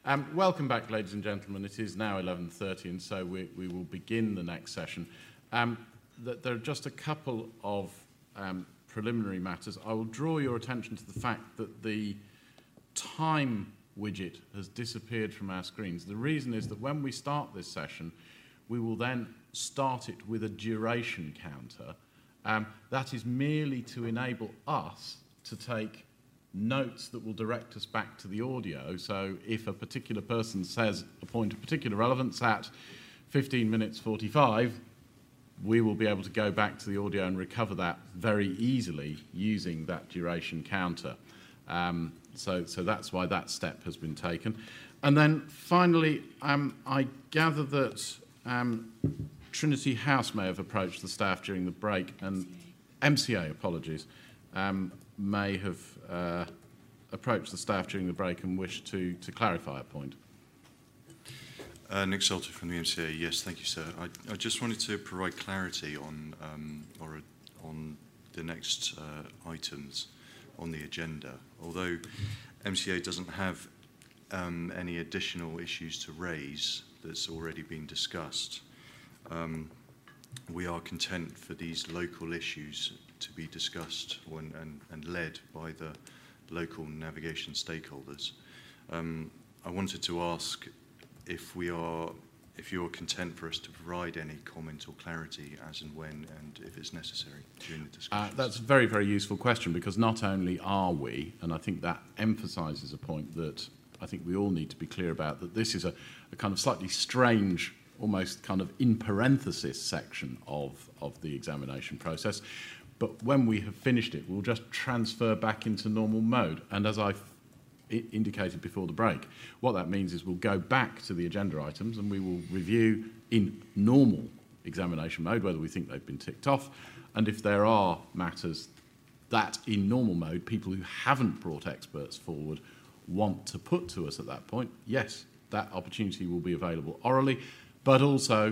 Welcome back, ladies and gentlemen. It is now 11:30, and so we will begin the next session. There are just a couple of preliminary matters. I will draw your attention to the fact that the time widget has disappeared from our screens. The reason is that when we start this session, we will then start it with a duration counter. That is merely to enable us to take notes that will direct us back to the audio. So if a particular person says a point of particular relevance at 15 minutes 45, we will be able to go back to the audio and recover that very easily using that duration counter. So that's why that step has been taken. And then finally, I gather that Trinity House may have approached the staff during the break, and MCA, apologies, may have approached the staff during the break and wished to clarify a point. Nick Salter from the MCA. Yes, thank you, sir. I just wanted to provide clarity on the next items on the agenda. Although MCA doesn't have any additional issues to raise that's already been discussed, we are content for these local issues to be discussed and led by the local navigation stakeholders. I wanted to ask if you're content for us to provide any comment or clarity as and when and if it's necessary during the discussion. That's a very, very useful question, because not only are we, and I think that emphasises a point that I think we all need to be clear about, that this is a kind of slightly strange, almost kind of in parenthesis section of the examination process. But when we have finished it, we'll just transfer back into normal mode. And as I've indicated before the break, what that means is we'll go back to the agenda items and we will review in normal examination mode whether we think they've been ticked off. And if there are matters that in normal mode people who haven't brought experts forward want to put to us at that point, yes, that opportunity will be available orally. But also,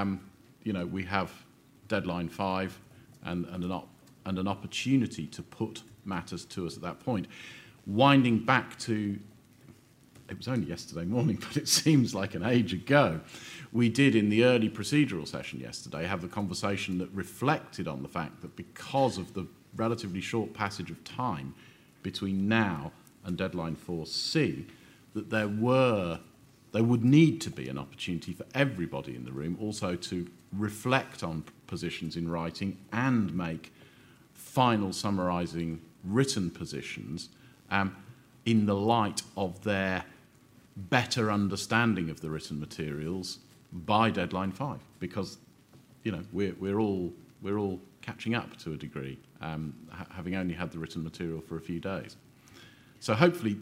we have deadline 5 and an opportunity to put matters to us at that point. Winding back to, it was only yesterday morning, but it seems like an age ago, we did in the early procedural session yesterday have a conversation that reflected on the fact that because of the relatively short passage of time between now and deadline 4C, that there would need to be an opportunity for everybody in the room also to reflect on positions in writing and make final summarising written positions in the light of their better understanding of the written materials by deadline 5, because we're all catching up to a degree, having only had the written material for a few days. So hopefully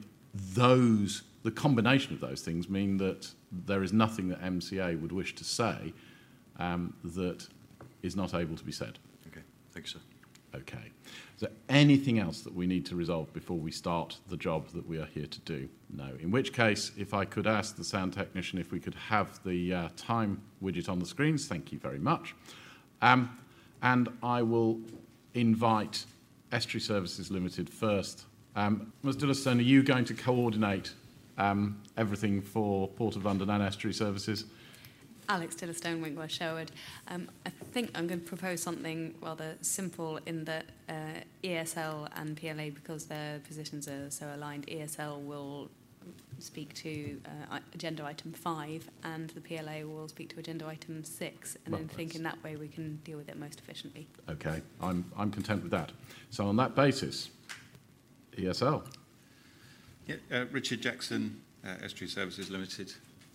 the combination of those things mean that there is nothing that MCA would wish to say that is not able to be said. Okay, thanks, sir. Okay. Is there anything else that we need to resolve before we start the job that we are here to do? No. In which case, if I could ask the sound technician if we could have the time widget on the screens, thank you very much. And I will invite Estuary Services Limited first. Ms. Dillistone, are you going to coordinate everything for Port of London and Estuary Services? Alex Dillistone, Winkworth Sherwood. I think I'm going to propose something rather simple in that ESL and PLA, because their positions are so aligned, ESL will speak to agenda item 5 and the PLA will speak to agenda item 6, and then think in that way we can deal with it most efficiently. Okay, I'm content with that. So on that basis, ESL. Yeah, Richard Jackson, Estuary Services Limited.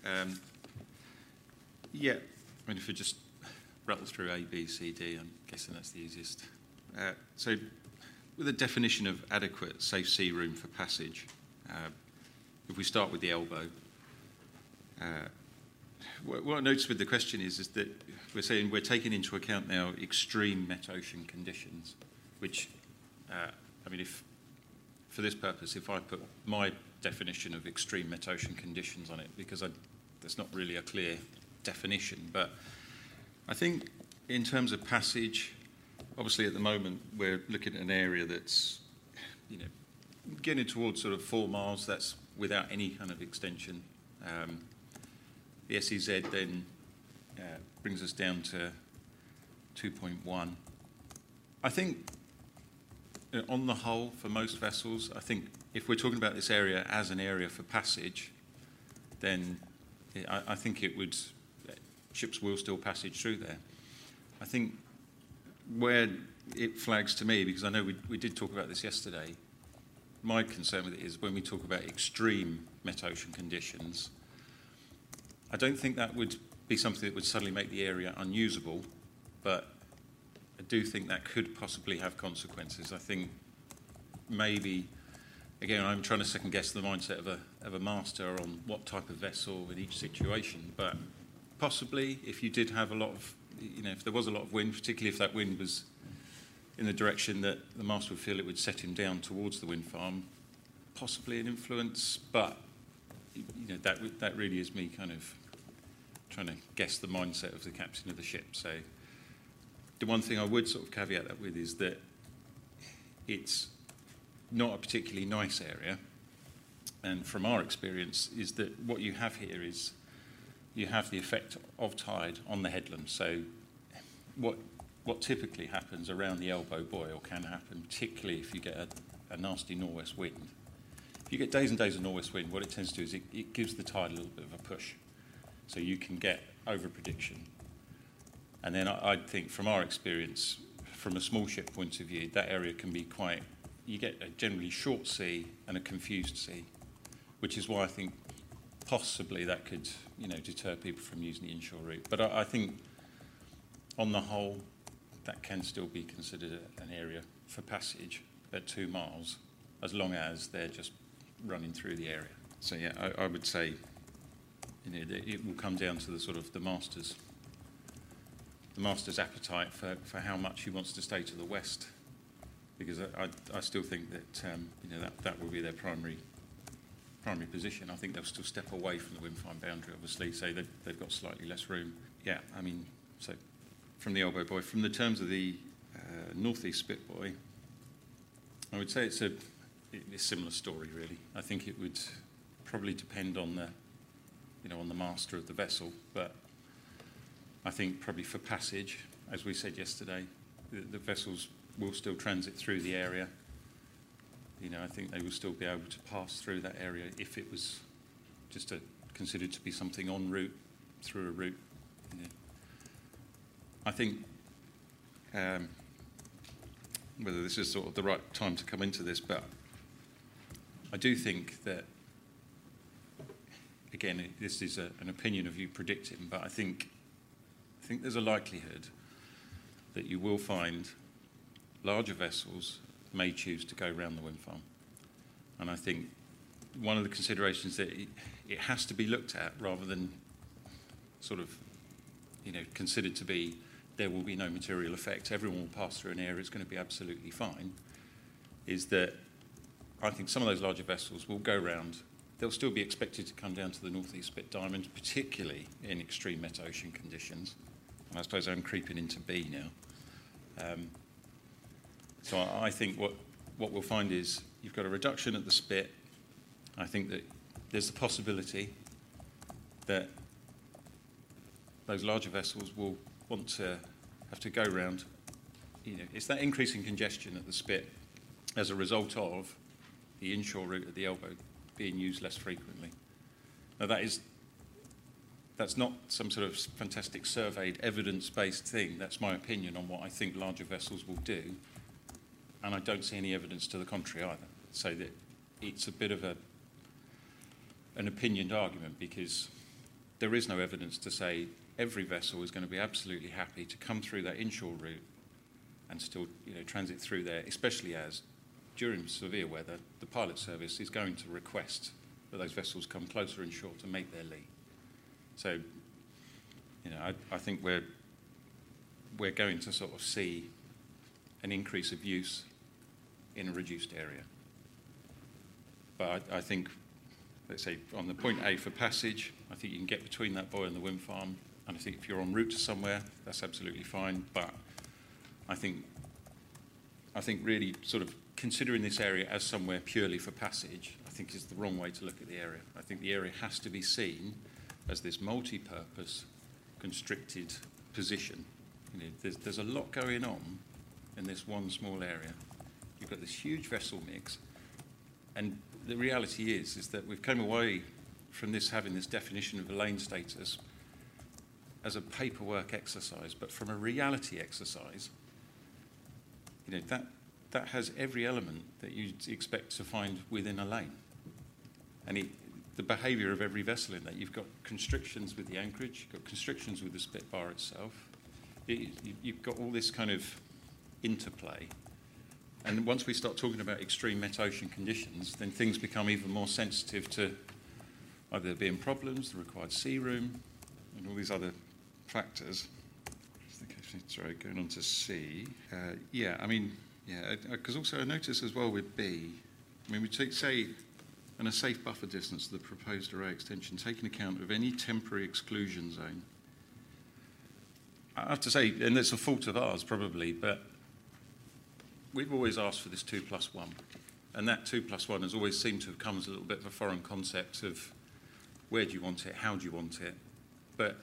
Yeah, I mean, if we just rattle through A, B, C, D, I'm guessing that's the easiest. So with a definition of adequate safe sea room for passage, if we start with the elbow, what I noticed with the question is that we're saying we're taking into account now extreme met-ocean conditions, which, I mean, if for this purpose, if I put my definition of extreme met-ocean conditions on it, because there's not really a clear definition, but I think in terms of passage, obviously at the moment we're looking at an area that's, getting towards sort of 4 miles. That's without any kind of extension The SEZ then brings us down to 2.1. I think, on the whole, for most vessels, I think if we're talking about this area as an area for passage, then I think it would, ships will still passage through there. I think where it flags to me, because I know we did talk about this yesterday, my concern with it is when we talk about extreme metocean conditions, I don't think that would be something that would suddenly make the area unusable, but I do think that could possibly have consequences. I think maybe, again, I'm trying to second guess the mindset of a master on what type of vessel in each situation, but possibly if you did have a lot of, if there was a lot of wind, particularly if that wind was in the direction that the master would feel it would set him down towards the wind farm, possibly an influence, but that really is me kind of trying to guess the mindset of the captain of the ship. So the one thing I would sort of caveat that with is that it's not a particularly nice area, and from our experience is that what you have here is you have the effect of tide on the headland. So what typically happens around the elbow buoy, or can happen, particularly if you get a nasty northwest wind. If you get days and days of northwest wind, what it tends to do is it gives the tide a little bit of a push. So you can get over-prediction. And then I think from our experience, from a small ship point of view, that area can be quite, you get a generally short sea and a confused sea, which is why I think possibly that could, deter people from using the inshore route. But I think on the whole, that can still be considered an area for passage at 2 miles, as long as they're just running through the area. So yeah, I would say, it will come down to the sort of the master's appetite for how much he wants to stay to the west, because I still think that that will be their primary position. I think they'll still step away from the wind farm boundary, obviously, so they've got slightly less room. Yeah, I mean, so from the elbow buoy, from the terms of the northeast spit buoy, I would say it's a similar story, really. I think it would probably depend on the master of the vessel, but I think probably for passage, as we said yesterday, the vessels will still transit through the area. I think they will still be able to pass through that area if it was just considered to be something en route, through a route. I think whether this is sort of the right time to come into this, but I do think that, again, this is an opinion of you predicting, but I think there's a likelihood that you will find larger vessels may choose to go around the wind farm. And I think one of the considerations that it has to be looked at, rather than sort of, considered to be there will be no material effect, everyone will pass through an area, it's going to be absolutely fine, is that I think some of those larger vessels will go round. They'll still be expected to come down to the northeast spit diamond, particularly in extreme metocean conditions. And I suppose I'm creeping into B now. So I think what we'll find is you've got a reduction at the spit. I think that there's the possibility that those larger vessels will want to have to go round. It's that increase in congestion at the spit as a result of the inshore route at the elbow being used less frequently. Now that's not some sort of fantastic surveyed evidence-based thing. That's my opinion on what I think larger vessels will do, and I don't see any evidence to the contrary either. So that it's a bit of an opinioned argument, because there is no evidence to say every vessel is going to be absolutely happy to come through that inshore route and still transit through there, especially as during severe weather, the pilot service is going to request that those vessels come closer inshore to make their lee. So, I think we're going to sort of see an increase of use in a reduced area. But I think, let's say, on the point A for passage, I think you can get between that buoy and the wind farm, and I think if you're en route to somewhere, that's absolutely fine. But I think really sort of considering this area as somewhere purely for passage, I think is the wrong way to look at the area. I think the area has to be seen as this multi-purpose, constricted position. You know, there's a lot going on in this one small area. You've got this huge vessel mix, and the reality is that we've come away from this having this definition of a lane status as a paperwork exercise, but from a reality exercise, you know, that has every element that you'd expect to find within a lane. And the behaviour of every vessel in that, you've got constrictions with the anchorage, you've got constrictions with the split bar itself, you've got all this kind of interplay. And once we start talking about extreme metocean conditions, then things become even more sensitive to either there being problems, the required sea room, and all these other factors. Sorry, going on to C. Because also I notice as well with B, I mean, we take, say, and a safe buffer distance to the proposed array extension, taking account of any temporary exclusion zone. I have to say, and it's a fault of ours probably, but we've always asked for this 2+1. And that 2+1 has always seemed to have come as a little bit of a foreign concept of where do you want it, how do you want it. But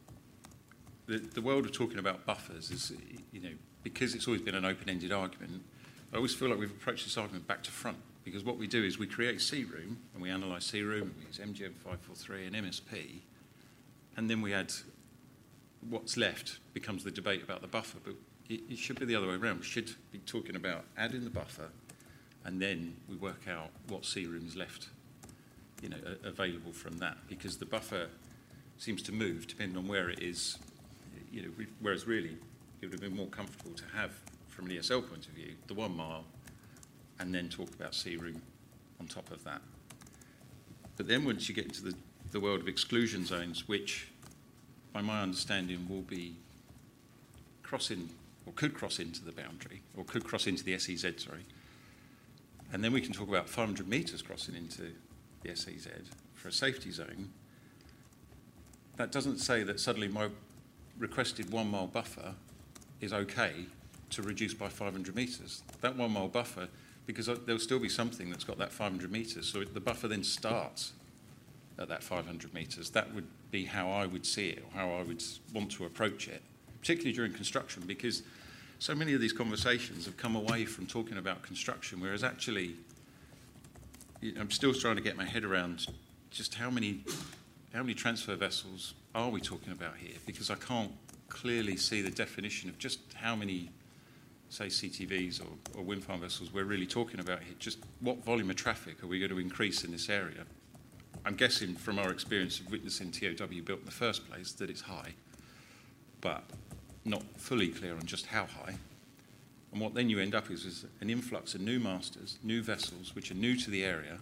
the world of talking about buffers is, you know, because it's always been an open-ended argument, I always feel like we've approached this argument back to front. Because what we do is we create sea room, and we analyse sea room, and we use MGM 543 and MSP, and then we add what's left becomes the debate about the buffer. But it should be the other way around. We should be talking about adding the buffer, and then we work out what sea room's left, you know, available from that. Because the buffer seems to move depending on where it is, you know. Whereas really, it would have been more comfortable to have, from an ESL point of view, the 1 mile, and then talk about sea room on top of that. But then once you get into the world of exclusion zones, which, by my understanding, will be crossing, or could cross into the boundary, or could cross into the SEZ, sorry. And then we can talk about 500 metres crossing into the SEZ for a safety zone. That doesn't say that suddenly my requested 1 mile buffer is okay to reduce by 500 metres. That 1 mile buffer, because there'll still be something that's got that 500 metres, so the buffer then starts at that 500 metres. That would be how I would see it, or how I would want to approach it, particularly during construction, because so many of these conversations have come away from talking about construction, whereas actually, you know, I'm still trying to get my head around just how many transfer vessels are we talking about here, because I can't clearly see the definition of just how many, say, CTVs or wind farm vessels we're really talking about here. Just what volume of traffic are we going to increase in this area? I'm guessing from our experience of witnessing TOW built in the first place that it's high, but not fully clear on just how high. And what then you end up is an influx of new masters, new vessels, which are new to the area,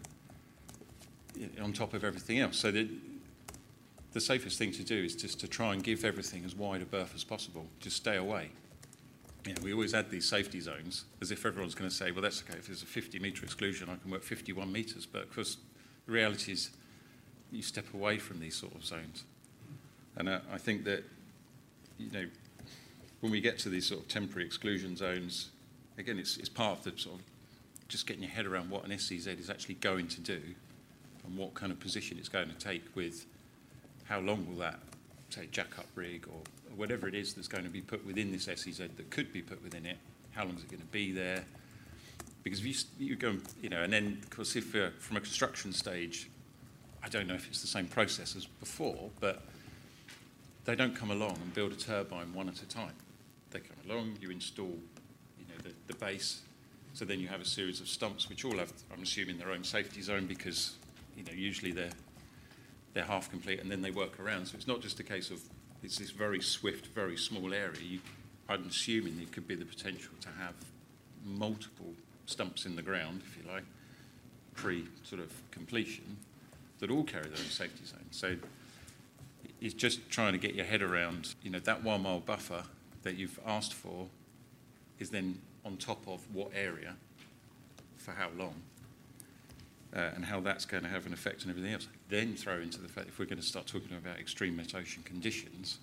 on top of everything else. So the safest thing to do is just to try and give everything as wide a berth as possible. Just stay away. You know, we always add these safety zones as if everyone's going to say, well, that's okay, if there's a 50-metre exclusion, I can work 51 metres. But of course, the reality is you step away from these sort of zones. And I think that, you know, when we get to these sort of temporary exclusion zones, again, it's part of the sort of just getting your head around what an SEZ is actually going to do and what kind of position it's going to take with how long will that, say, jack-up rig or whatever it is that's going to be put within this SEZ that could be put within it, how long is it going to be there? Because if you go, you know, and then, of course, if from a construction stage, I don't know if it's the same process as before, but they don't come along and build a turbine one at a time. They come along, you install, you know, the base, so then you have a series of stumps which all have, I'm assuming, their own safety zone because, you know, usually they're half complete and then they work around. So it's not just a case of it's this very swift, very small area. I'm assuming there could be the potential to have multiple stumps in the ground, if you like, pre-sort of completion, that all carry their own safety zone. So it's just trying to get your head around, you know, that 1 mile buffer that you've asked for is then on top of what area, for how long, and how that's going to have an effect on everything else. Then throw into the fact, if we're going to start talking about extreme metocean conditions,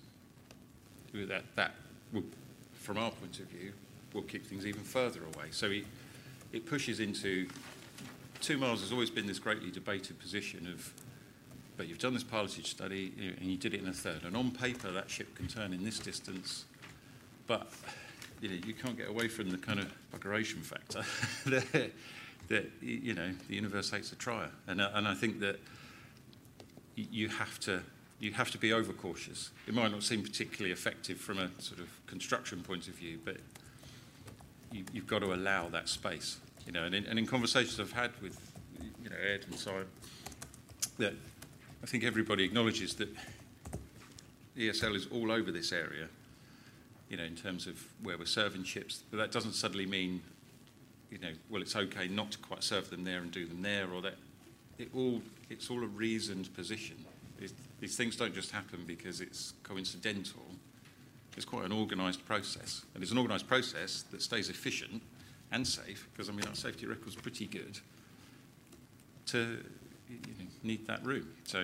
that will, from our point of view, will keep things even further away. So it pushes into 2 miles has always been this greatly debated position of, but you've done this pilotage study, and you did it in a third, and on paper that ship can turn in this distance, but you can't get away from the kind of buggeration factor that the universe hates a trier, and I think that you have to be overcautious. It might not seem particularly effective from a sort of construction point of view, but you've got to allow that space. And in conversations I've had with Ed and Simon, that I think everybody acknowledges that ESL is all over this area, in terms of where we're serving ships, but that doesn't suddenly mean, well, it's okay not to quite serve them there and do them there, or that it's all a reasoned position. These things don't just happen because it's coincidental. It's quite an organised process, and it's an organised process that stays efficient and safe, because our safety record's pretty good, to need that room. So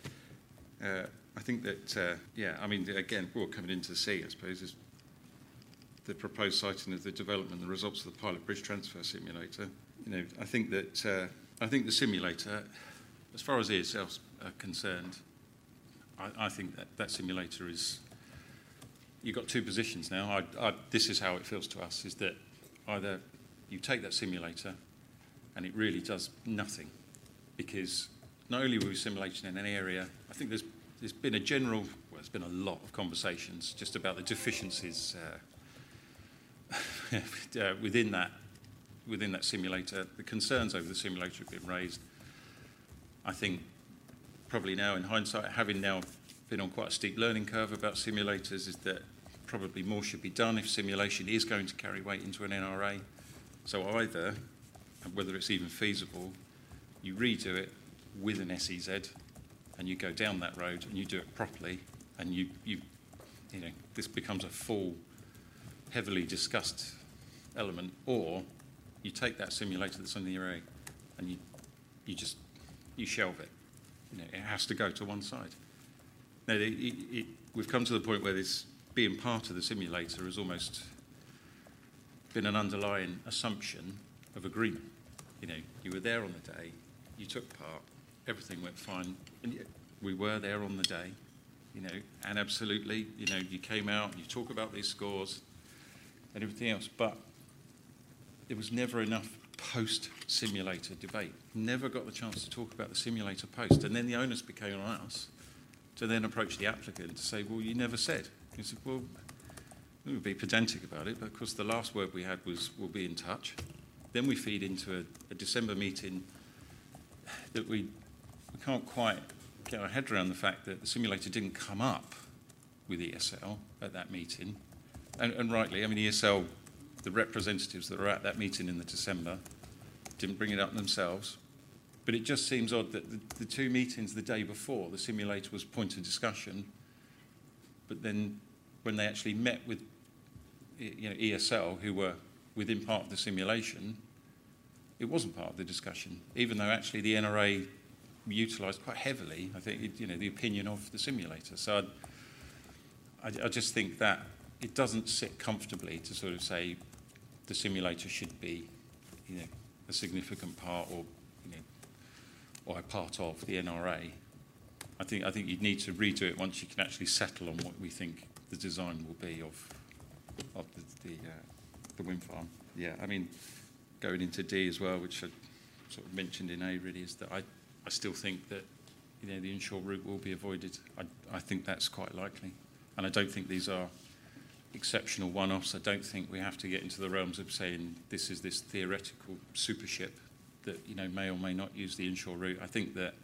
I think that again, we're coming into the sea, I suppose, is the proposed siting of the development, the results of the pilot bridge transfer simulator. I think that the simulator, as far as ESL's are concerned, I think that simulator is. You've got two positions now. This is how it feels to us: is that either you take that simulator, and it really does nothing, because not only were we simulating in an area, I think there's been a general, there's been a lot of conversations just about the deficiencies within that simulator. The concerns over the simulator have been raised. I think probably now in hindsight, having now been on quite a steep learning curve about simulators, is that probably more should be done if simulation is going to carry weight into an NRA. So either, whether it's even feasible, you redo it with an SEZ and you go down that road and you do it properly, and you this becomes a full, heavily discussed element, or you take that simulator that's on the array and you shelve it. It has to go to one side. Now, we've come to the point where this being part of the simulator has almost been an underlying assumption of agreement. You were there on the day, you took part, everything went fine, and we were there on the day, and absolutely, you came out, you talk about these scores and everything else, but there was never enough post-simulator debate. Never got the chance to talk about the simulator post, and then the onus became on us to then approach the applicant to say, well, you never said. He said, well, we would be pedantic about it, but of course the last word we had was, we'll be in touch. Then we feed into a December meeting that we can't quite get our head around the fact that the simulator didn't come up with ESL at that meeting. And rightly, ESL, the representatives that were at that meeting in the December, didn't bring it up themselves. But it just seems odd that the two meetings the day before, the simulator was point of discussion, but then when they actually met with ESL, who were within part of the simulation, it wasn't part of the discussion, even though actually the NRA utilised quite heavily, I think, the opinion of the simulator. So I just think that it doesn't sit comfortably to sort of say the simulator should be, a significant part or a part of the NRA. I think you'd need to redo it once you can actually settle on what we think the design will be of the wind farm. Yeah, going into D as well, which I sort of mentioned in A, really, is that I still think that the inshore route will be avoided. I think that's quite likely, and I don't think these are exceptional one-offs. I don't think we have to get into the realms of saying this is this theoretical super ship that may or may not use the inshore route. I think that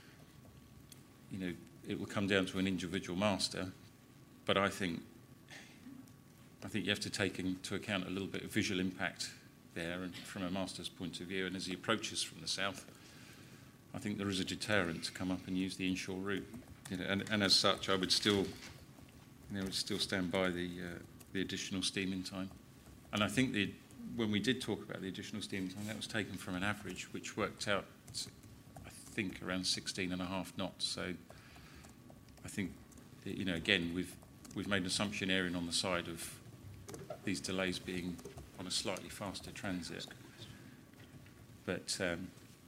it will come down to an individual master, but I think you have to take into account a little bit of visual impact there, and from a master's point of view, and as he approaches from the south, I think there is a deterrent to come up and use the inshore route. And as such, I would still stand by the additional steaming time. And I think when we did talk about the additional steaming time, that was taken from an average, which worked out, I think, around 16.5 knots. So I think, again, we've made an assumption erring on the side of these delays being on a slightly faster transit. But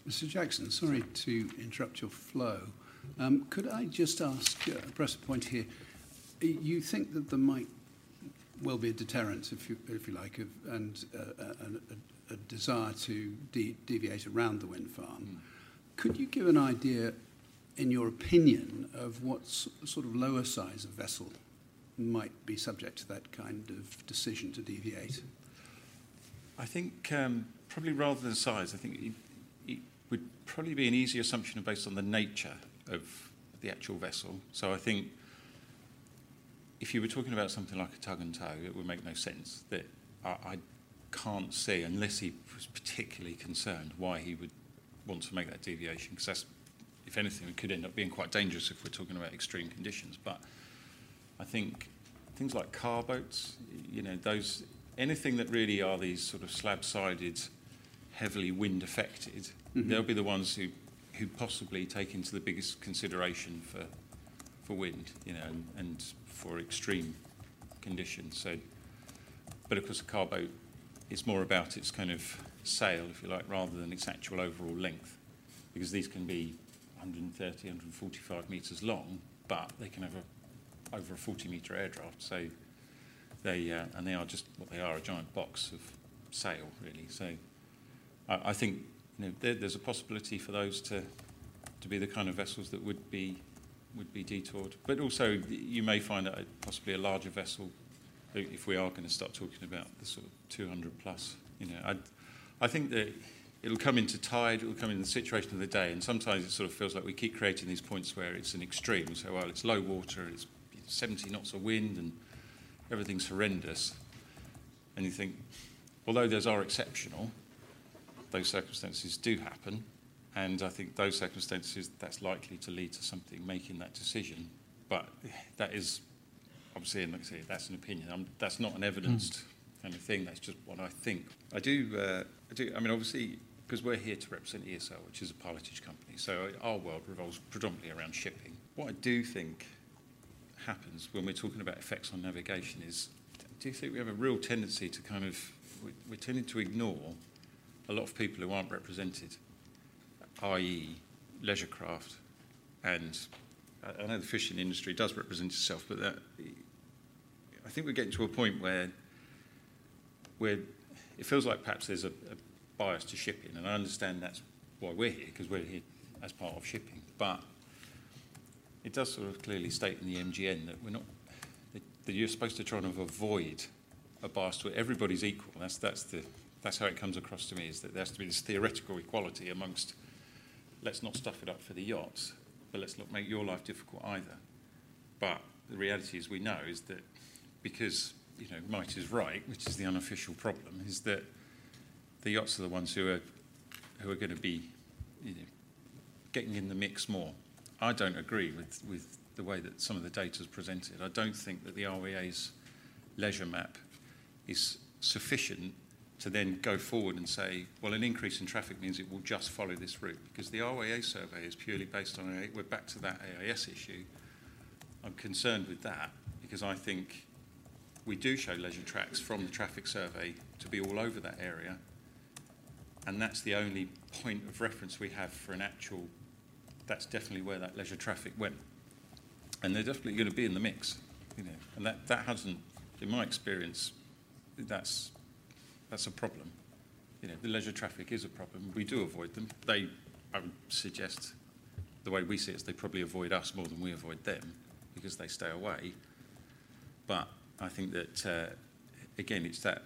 Mr. Jackson, sorry to interrupt your flow. Could I just ask, press a point here? You think that there might well be a deterrent, if you like, and a desire to deviate around the wind farm. Could you give an idea, in your opinion, of what sort of lower size of vessel might be subject to that kind of decision to deviate? I think probably rather than size, I think it would probably be an easy assumption based on the nature of the actual vessel. So I think if you were talking about something like a tug and tow, it would make no sense. That I can't see, unless he was particularly concerned, why he would want to make that deviation, because that's, if anything, it could end up being quite dangerous if we're talking about extreme conditions. But I think things like car boats, those, anything that really are these sort of slab-sided, heavily wind-affected, they'll be the ones who possibly take into the biggest consideration for wind, and for extreme conditions. So, but of course, a car boat, it's more about its kind of sail, if you like, rather than its actual overall length, because these can be 130, 145 metres long, but they can have over a 40-metre air draft. So they are just what they are, a giant box of sail, really. So I think there's a possibility for those to be the kind of vessels that would be detoured. But also, you may find that possibly a larger vessel, if we are going to start talking about the sort of 200 plus. I think that it'll come into tide, it'll come in the situation of the day, and sometimes it sort of feels like we keep creating these points where it's an extreme. So, well, it's low water, it's 70 knots of wind, and everything's horrendous. And you think, although those are exceptional, those circumstances do happen. And I think those circumstances, that's likely to lead to something making that decision. But that is, obviously, and like I say, that's an opinion. That's not an evidenced kind of thing. That's just what I think. I do. I mean, obviously, because we're here to represent ESL, which is a pilotage company, so our world revolves predominantly around shipping. What I do think happens when we're talking about effects on navigation is, do you think we have a real tendency to kind of, we're tending to ignore a lot of people who aren't represented, i.e. leisure craft, and I know the fishing industry does represent itself, but I think we're getting to a point where it feels like perhaps there's a bias to shipping, and I understand that's why we're here, because we're here as part of shipping, but it does sort of clearly state in the MGN that we're not, that you're supposed to try and avoid a bias to it. Everybody's equal. That's how it comes across to me, is that there has to be this theoretical equality amongst, let's not stuff it up for the yachts, but let's not make your life difficult either. But the reality is, we know, is that because, might is right, which is the unofficial problem, is that the yachts are the ones who are going to be, getting in the mix more. I don't agree with the way that some of the data is presented. I don't think that the REA's leisure map is sufficient to then go forward and say, well, an increase in traffic means it will just follow this route, because the REA survey is purely based on, we're back to that AIS issue. I'm concerned with that, because I think we do show leisure tracks from the traffic survey to be all over that area, and that's the only point of reference we have for an actual, that's definitely where that leisure traffic went. And they're definitely going to be in the mix, and that hasn't, in my experience, that's a problem. The leisure traffic is a problem. We do avoid them. I would suggest, the way we see it, is they probably avoid us more than we avoid them, because they stay away. But I think that, again,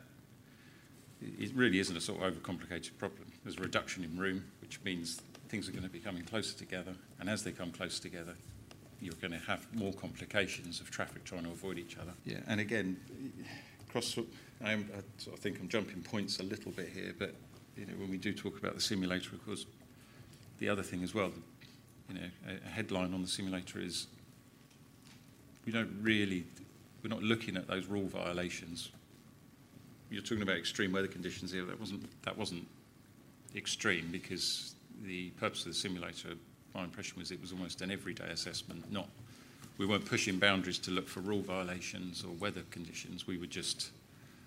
it really isn't a sort of overcomplicated problem. There's a reduction in room, which means things are going to be coming closer together, and as they come closer together, you're going to have more complications of traffic trying to avoid each other. Yeah, and again, I sort of think I'm jumping points a little bit here, but when we do talk about the simulator, of course, the other thing as well, a headline on the simulator is we're not looking at those rule violations. You're talking about extreme weather conditions here. That wasn't extreme, because the purpose of the simulator, my impression was it was almost an everyday assessment. We weren't pushing boundaries to look for rule violations or weather conditions. We were just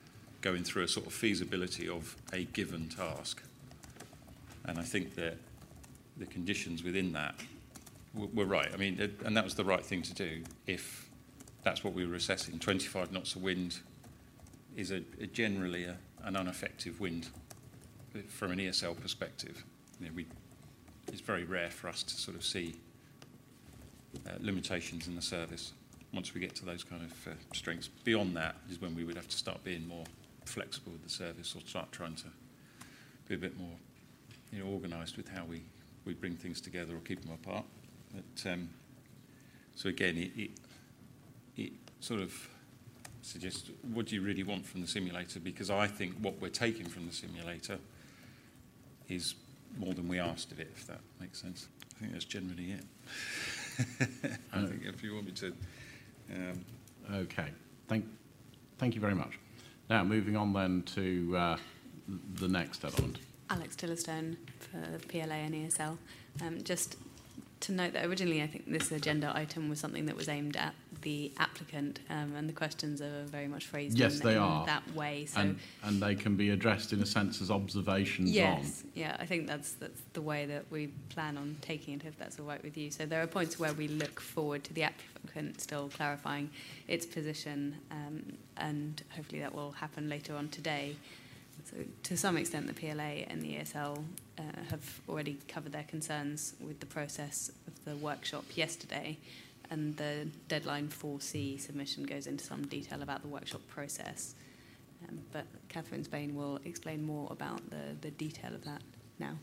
going through a sort of feasibility of a given task. And I think that the conditions within that were right. I mean, and that was the right thing to do if that's what we were assessing. 25 knots of wind is generally an ineffective wind from an ESL perspective. You know, it's very rare for us to sort of see limitations in the service once we get to those kind of strengths. Beyond that is when we would have to start being more flexible with the service, or start trying to be a bit more, you know, organised with how we bring things together or keep them apart. But, so again, it sort of suggests, what do you really want from the simulator? Because I think what we're taking from the simulator is more than we asked of it, if that makes sense. I think that's generally it. I think if you want me to... Okay. Thank you very much. Now, moving on then to the next element. Alex Tillestone for PLA and ESL. Just to note that originally I think this agenda item was something that was aimed at the applicant, and the questions are very much phrased in that way. So and they can be addressed in a sense as observations on. Yes, yeah, I think that's the way that we plan on taking it, if that's all right with you. So there are points where we look forward to the applicant still clarifying its position, and hopefully that will happen later on today. So to some extent, the PLA and the ESL have already covered their concerns with the process of the workshop yesterday, and the deadline for C submission goes into some detail about the workshop process. But Catherine Spain will explain more about the detail of that now.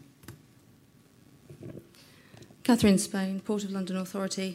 Catherine Spain, Port of London Authority.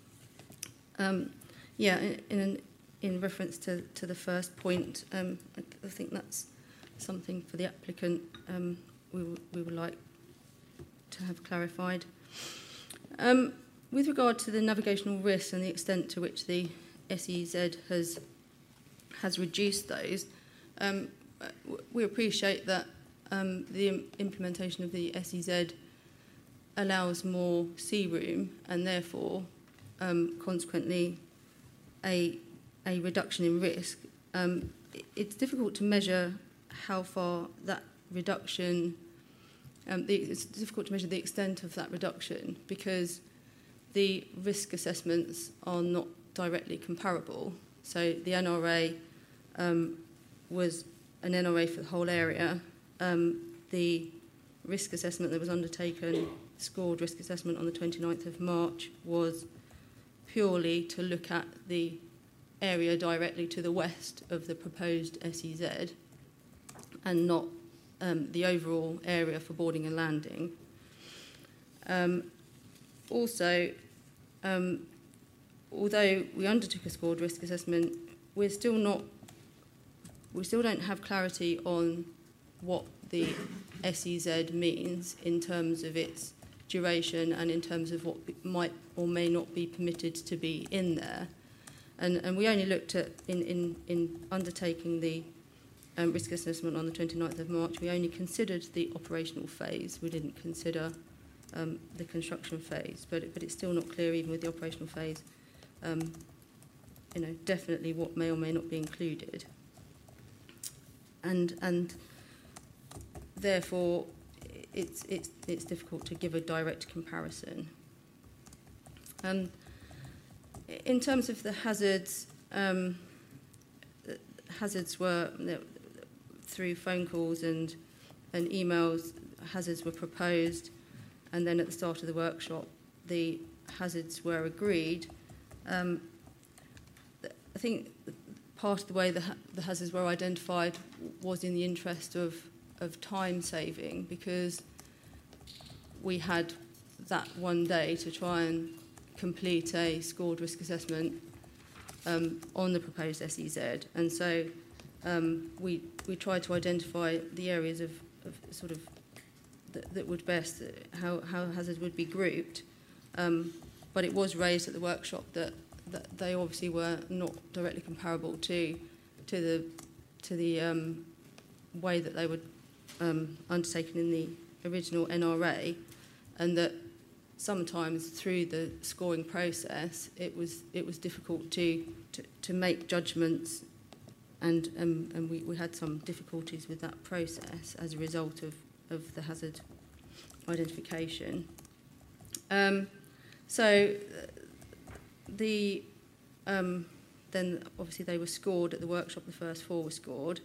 In reference to the first point, I think that's something for the applicant we would like to have clarified. With regard to the navigational risks and the extent to which the SEZ has reduced those, we appreciate that the implementation of the SEZ allows more sea room, and therefore, consequently, a reduction in risk. It's difficult to measure how far that reduction, it's difficult to measure the extent of that reduction, because the risk assessments are not directly comparable. So the NRA was an NRA for the whole area. The risk assessment that was undertaken, scored risk assessment on the 29th of March, was purely to look at the area directly to the west of the proposed SEZ, and not the overall area for boarding and landing. Also, although we undertook a scored risk assessment, we still don't have clarity on what the SEZ means in terms of its duration and in terms of what might or may not be permitted to be in there. And we only looked at, in undertaking the risk assessment on the 29th of March, we only considered the operational phase. We didn't consider the construction phase, but it's still not clear, even with the operational phase, definitely what may or may not be included. And therefore, it's difficult to give a direct comparison. In terms of the hazards, hazards were, through phone calls and emails, hazards were proposed, and then at the start of the workshop, the hazards were agreed. I think part of the way the hazards were identified was in the interest of time saving, because we had that one day to try and complete a scored risk assessment on the proposed SEZ, and so we tried to identify the areas of sort of that would best, how hazards would be grouped, but it was raised at the workshop that they obviously were not directly comparable to the way that they were undertaken in the original NRA, and that sometimes through the scoring process it was difficult to make judgments, and we had some difficulties with that process as a result of the hazard identification. So the then obviously they were scored at the workshop. The first 4 were scored.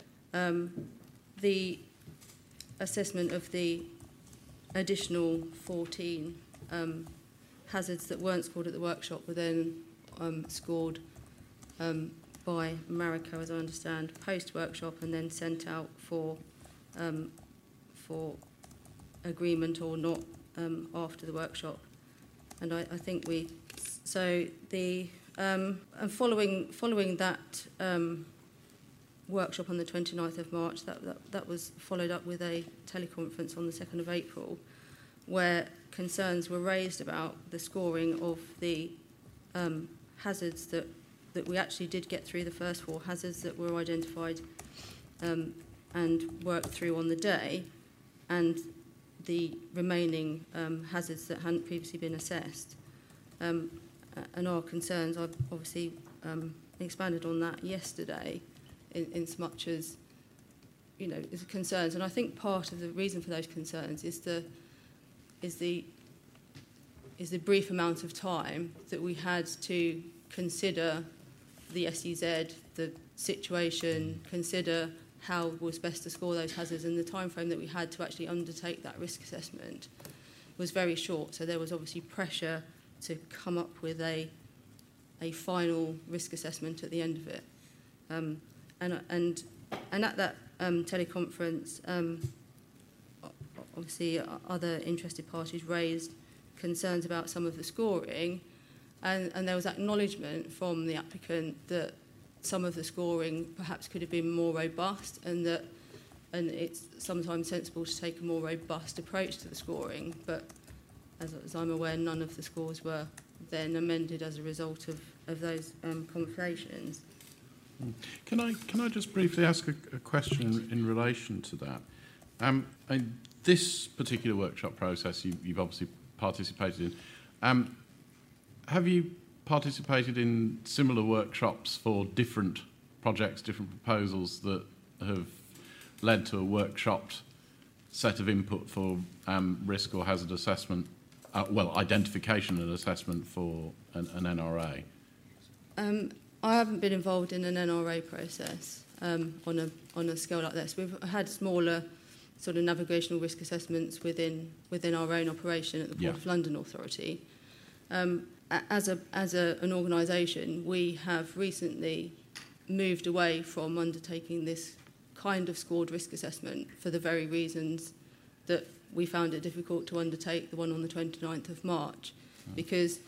The assessment of the additional 14 hazards that weren't scored at the workshop were then scored by Marico, as I understand, post-workshop, and then sent out for agreement or not after the workshop. And I think and following that workshop on the 29th of March, that was followed up with a teleconference on the 2nd of April, where concerns were raised about the scoring of the hazards that we actually did get through, the first 4 hazards that were identified and worked through on the day, and the remaining hazards that hadn't previously been assessed. And our concerns, I've obviously expanded on that yesterday, in so much as, is concerns. And I think part of the reason for those concerns is the brief amount of time that we had to consider the SEZ, the situation, consider how was best to score those hazards, and the time frame that we had to actually undertake that risk assessment was very short. So there was obviously pressure to come up with a final risk assessment at the end of it. And at that teleconference, obviously other interested parties raised concerns about some of the scoring, and there was acknowledgement from the applicant that some of the scoring perhaps could have been more robust, and it's sometimes sensible to take a more robust approach to the scoring, but as I'm aware, none of the scores were then amended as a result of those conversations. Can I just briefly ask a question in relation to that? And this particular workshop process you've obviously participated in. Have you participated in similar workshops for different projects, different proposals that have led to a workshopped set of input for risk or hazard assessment, identification and assessment for an NRA? I haven't been involved in an NRA process on a scale like this. We've had smaller sort of navigational risk assessments within our own operation at the Port of London Authority. As an organisation, we have recently moved away from undertaking this kind of scored risk assessment for the very reasons that we found it difficult to undertake the one on the 29th of March, because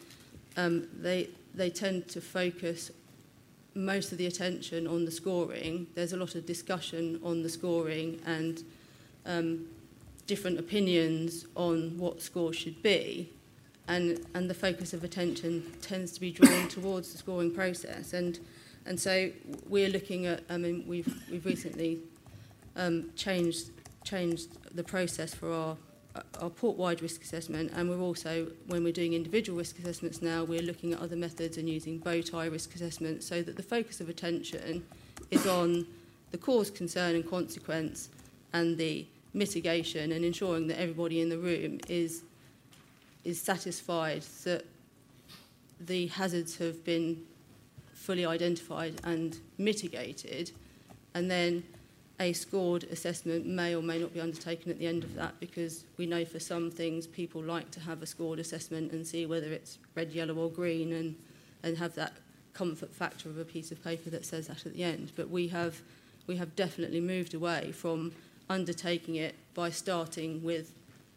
they tend to focus most of the attention on the scoring. There's a lot of discussion on the scoring and different opinions on what scores should be, and the focus of attention tends to be drawn towards the scoring process. And so we're looking at, we've recently changed the process for our port-wide risk assessment, and we're also, when we're doing individual risk assessments now, we're looking at other methods and using bow-tie risk assessments, so that the focus of attention is on the cause, concern and consequence, and the mitigation, and ensuring that everybody in the room is satisfied that the hazards have been fully identified and mitigated, and then a scored assessment may or may not be undertaken at the end of that, because we know for some things people like to have a scored assessment and see whether it's red, yellow or green, and have that comfort factor of a piece of paper that says that at the end. But we have definitely moved away from undertaking it by starting with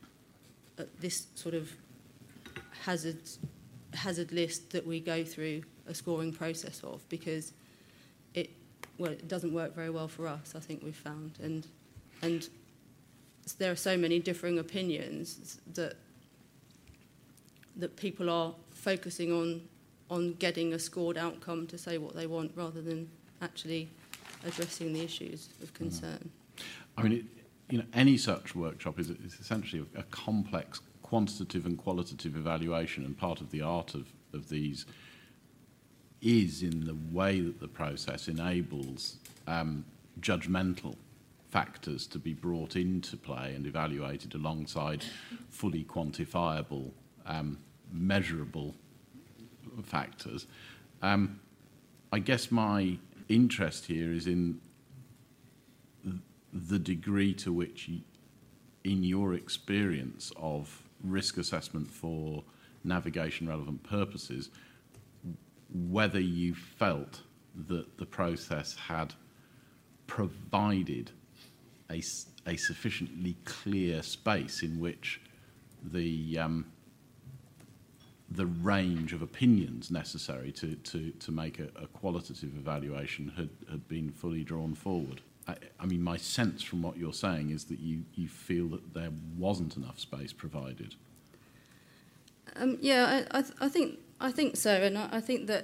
this sort of hazard list that we go through a scoring process of, because it doesn't work very well for us, I think we've found, and there are so many differing opinions that people are focusing on getting a scored outcome to say what they want, rather than actually addressing the issues of concern. I mean, any such workshop is essentially a complex quantitative and qualitative evaluation, and part of the art of these is in the way that the process enables judgmental factors to be brought into play and evaluated alongside fully quantifiable measurable factors. I guess my interest here is in the degree to which, in your experience of risk assessment for navigation relevant purposes, whether you felt that the process had provided a sufficiently clear space in which the range of opinions necessary to make a qualitative evaluation had been fully drawn forward. I mean, my sense from what you're saying is that you feel that there wasn't enough space provided. Yeah, I think so, and I think that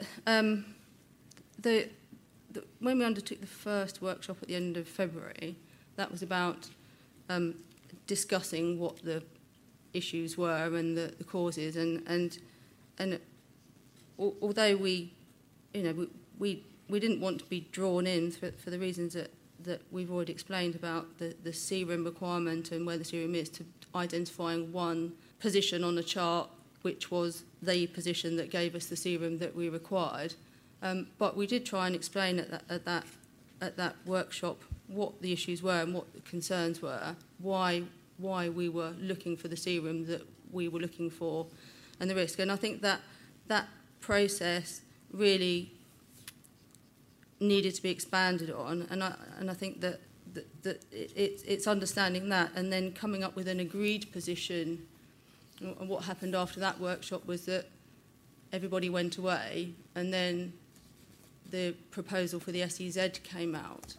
when we undertook the first workshop at the end of February, that was about discussing what the issues were and the causes, and although we didn't want to be drawn in for the reasons that we've already explained about the CRIM requirement and where the CRIM is, to identifying one position on a chart which was the position that gave us the CRIM that we required. But we did try and explain at that workshop what the issues were and what the concerns were, why we were looking for the CRIM that we were looking for, and the risk. And I think that process really needed to be expanded on, and I think that it's understanding that and then coming up with an agreed position. And what happened after that workshop was that everybody went away, and then the proposal for the SEZ came out,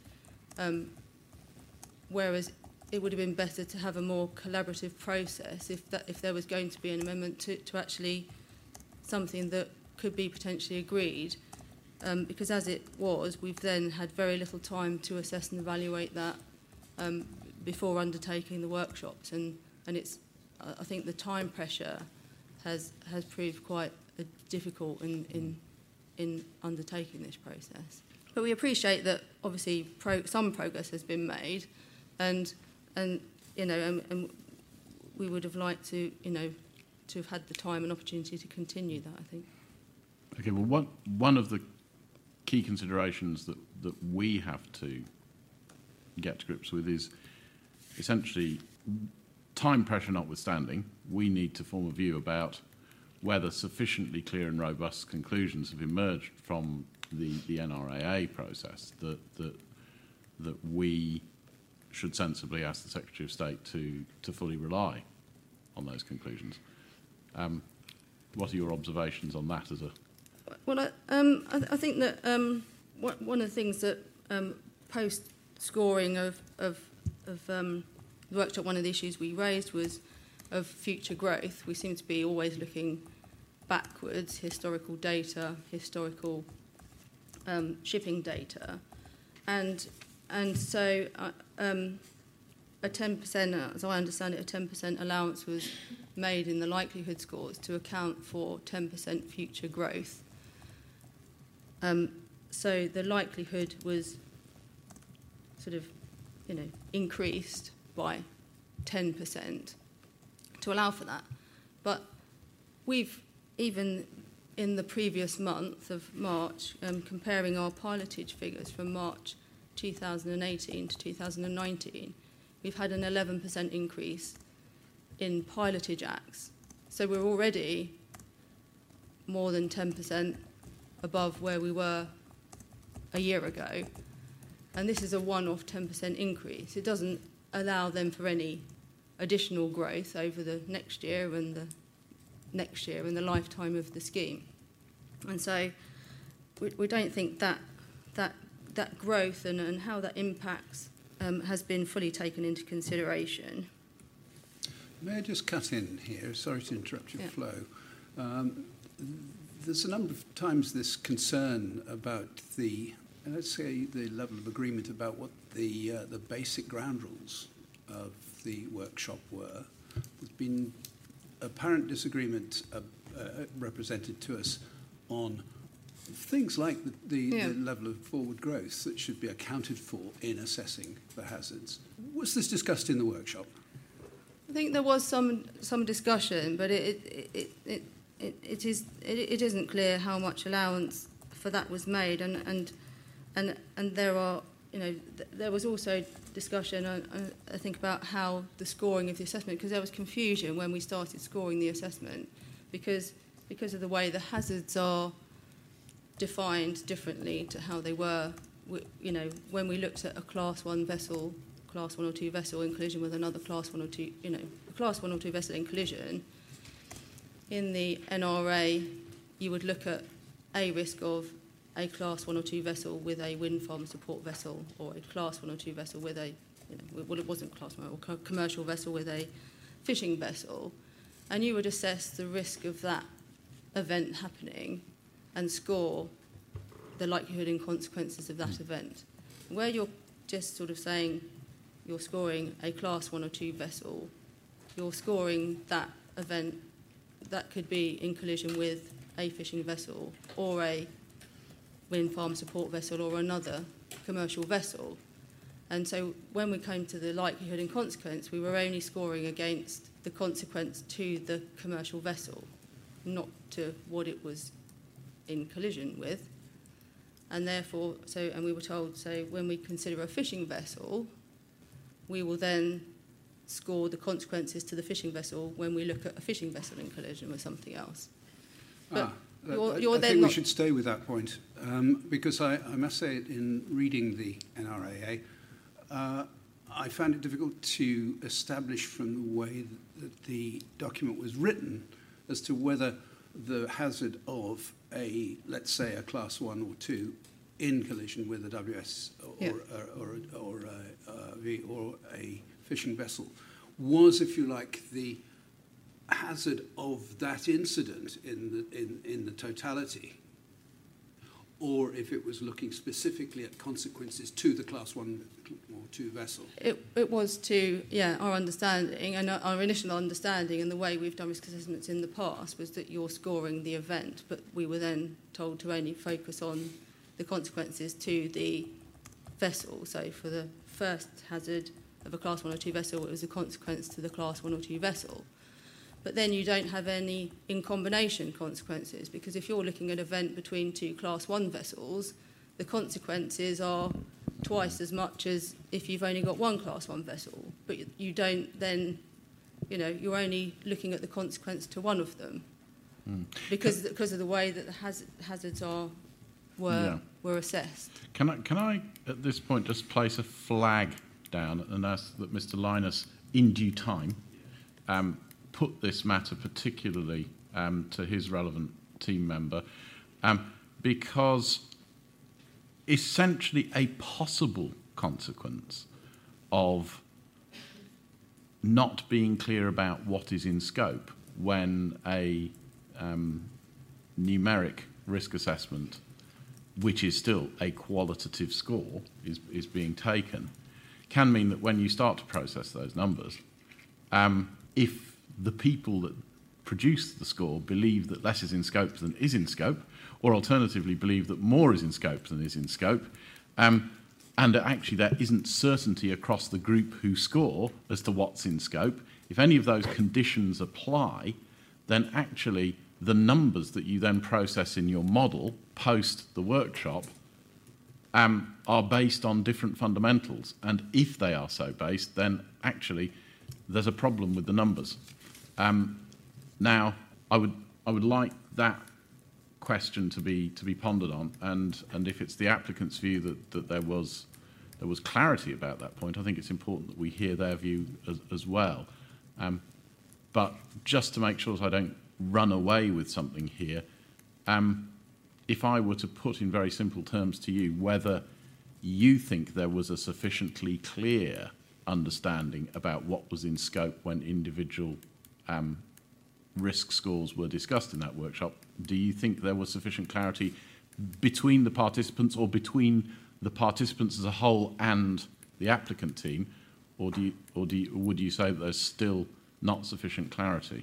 whereas it would have been better to have a more collaborative process if there was going to be an amendment to actually something that could be potentially agreed, because as it was, we've then had very little time to assess and evaluate that before undertaking the workshops, and it's, I think the time pressure has proved quite difficult in undertaking this process. But we appreciate that obviously some progress has been made, and we would have liked to to have had the time and opportunity to continue that, I think. Okay, well, one of the key considerations that we have to get to grips with is essentially, time pressure notwithstanding, we need to form a view about whether sufficiently clear and robust conclusions have emerged from the NRAA process that we should sensibly ask the Secretary of State to fully rely on those conclusions. What are your observations on that as a... Well, I think that one of the things that post-scoring of the workshop, one of the issues we raised was of future growth. We seem to be always looking backwards, historical data, historical shipping data, and so a 10%, as I understand it, a 10% allowance was made in the likelihood scores to account for 10% future growth. So the likelihood was sort of, increased by 10% to allow for that. But we've, even in the previous month of March, comparing our pilotage figures from March 2018 to 2019, we've had an 11% increase in pilotage acts. So we're already more than 10% above where we were a year ago. And this is a one-off 10% increase. It doesn't allow them for any additional growth over the next year and the next year and the lifetime of the scheme. And so we don't think that growth and how that impacts has been fully taken into consideration. May I just cut in here? Sorry to interrupt your flow. There's a number of times this concern about the, let's say, the level of agreement about what the basic ground rules of the workshop were. There's been apparent disagreement represented to us on things like the level of forward growth that should be accounted for in assessing the hazards. Was this discussed in the workshop? I think there was some discussion, but it isn't clear how much allowance for that was made, and there are, you know, there was also discussion, I think, about how the scoring of the assessment, because there was confusion when we started scoring the assessment, because of the way the hazards are defined differently to how they were, you know, when we looked at a Class 1 vessel, Class 1 or 2 vessel in collision with another Class 1 or 2, you know, a Class 1 or 2 vessel in collision, in the NRA, you would look at a risk of a Class 1 or 2 vessel with a wind farm support vessel, or a Class 1 or 2 vessel with a, you know, well, it wasn't Class 1, or commercial vessel with a fishing vessel, and you would assess the risk of that event happening and score the likelihood and consequences of that event. Where you're just sort of saying you're scoring a Class 1 or 2 vessel, you're scoring that event that could be in collision with a fishing vessel or a wind farm support vessel or another commercial vessel. And so when we came to the likelihood and consequence, we were only scoring against the consequence to the commercial vessel, not to what it was in collision with. And therefore, and we were told, so when we consider a fishing vessel, we will then score the consequences to the fishing vessel when we look at a fishing vessel in collision with something else. But I think we should stay with that point, because I must say, in reading the NRAA, I found it difficult to establish from the way that the document was written as to whether the hazard of let's say, a Class 1 or 2 in collision with a WS or a fishing vessel was, if you like, the hazard of that incident in the totality, or if it was looking specifically at consequences to the Class 1 or 2 vessel. It was to, our understanding, and our initial understanding, and the way we've done risk assessments in the past, was that you're scoring the event, but we were then told to only focus on the consequences to the vessel. So for the first hazard of a Class 1 or 2 vessel, it was a consequence to the Class 1 or 2 vessel. But then you don't have any in combination consequences, because if you're looking at an event between 2 Class 1 vessels, the consequences are twice as much as if you've only got 1 Class 1 vessel. But you don't then, you're only looking at the consequence to one of them, because of the way that the hazards were assessed. Can I at this point just place a flag down and ask that Mr. Linus, in due time, put this matter particularly to his relevant team member, because essentially a possible consequence of not being clear about what is in scope when a numeric risk assessment, which is still a qualitative score, is being taken, can mean that when you start to process those numbers, if the people that produce the score believe that less is in scope than is in scope, or alternatively believe that more is in scope than is in scope, and actually there isn't certainty across the group who score as to what's in scope, if any of those conditions apply, then actually the numbers that you then process in your model post the workshop are based on different fundamentals. And if they are so based, then actually there's a problem with the numbers. Now, I would like that question to be pondered on, and if it's the applicant's view that there was clarity about that point, I think it's important that we hear their view as well. But just to make sure that I don't run away with something here, if I were to put in very simple terms to you whether you think there was a sufficiently clear understanding about what was in scope when individual risk scores were discussed in that workshop, do you think there was sufficient clarity between the participants, or between the participants as a whole and the applicant team, or would you say that there's still not sufficient clarity?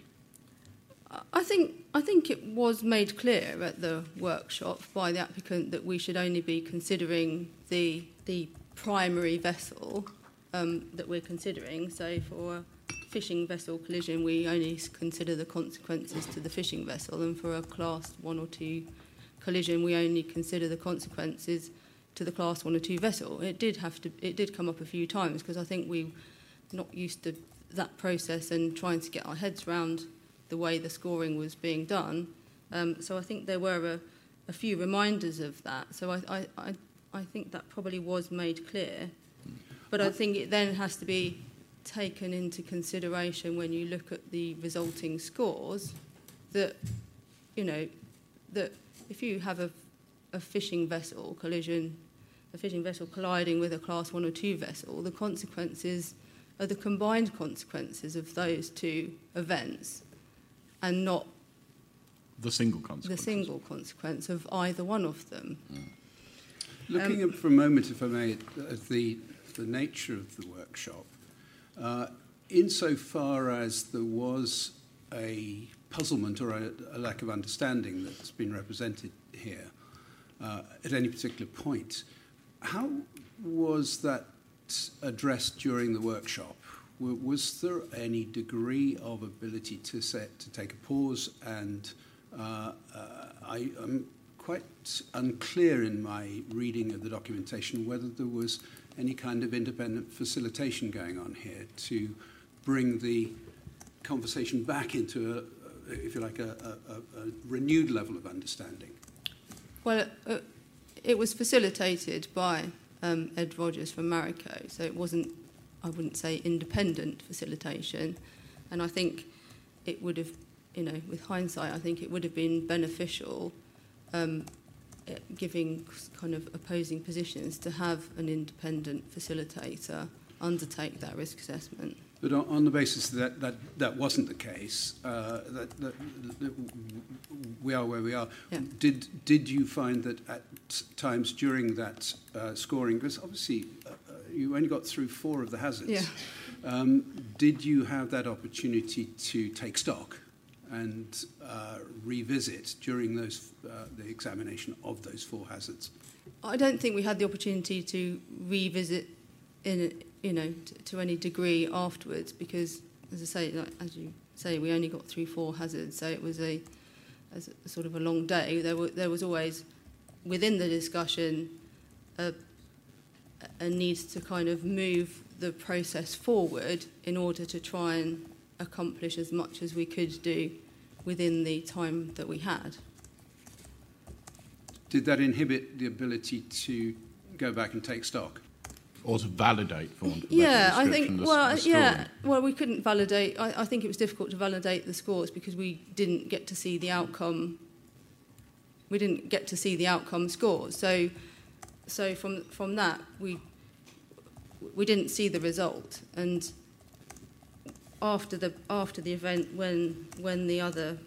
I think it was made clear at the workshop by the applicant that we should only be considering the primary vessel that we're considering. So fishing vessel collision, we only consider the consequences to the fishing vessel, and for a class 1 or 2 collision, we only consider the consequences to the class 1 or 2 vessel. It did come up a few times because I think we're not used to that process and trying to get our heads around the way the scoring was being done. So I think there were a few reminders of that. So I think that probably was made clear. But I think it then has to be taken into consideration when you look at the resulting scores that, that if you have a fishing vessel collision, a fishing vessel colliding with a class 1 or 2 vessel, the consequences are the combined consequences of those 2 events and not the single consequence of either one of them. Looking at, for a moment, if I may, at the nature of the workshop, insofar as there was a puzzlement or a lack of understanding that's been represented here at any particular point, how was that addressed during the workshop? Was there any degree of ability to take a pause? And I'm quite unclear in my reading of the documentation whether there was any kind of independent facilitation going on here to bring the conversation back into, if you like, a renewed level of understanding. Well, it was facilitated by Ed Rogers from Marico, so it wasn't, I wouldn't say, independent facilitation. And I think it would have, with hindsight, I think it would have been beneficial, giving kind of opposing positions, to have an independent facilitator undertake that risk assessment. But on the basis that wasn't the case, that we are where we are, yeah. Did you find that at times during that scoring, because obviously you only got through 4 of the hazards, yeah. Did you have that opportunity to take stock and revisit during those the examination of those 4 hazards? I don't think we had the opportunity to revisit to any degree afterwards, because, as I say, as you say, we only got through 4 hazards, so it was a sort of a long day. There was always, within the discussion, a need to kind of move the process forward in order to try and accomplish as much as we could do within the time that we had. Did that inhibit the ability to go back and take stock? Or to validate, for want of a Yeah, better I description, think, the story. well, we couldn't validate. I think it was difficult to validate the scores because we didn't get to see the outcome. We didn't get to see the outcome scores. So from that, we didn't see the result. And after the event, when the other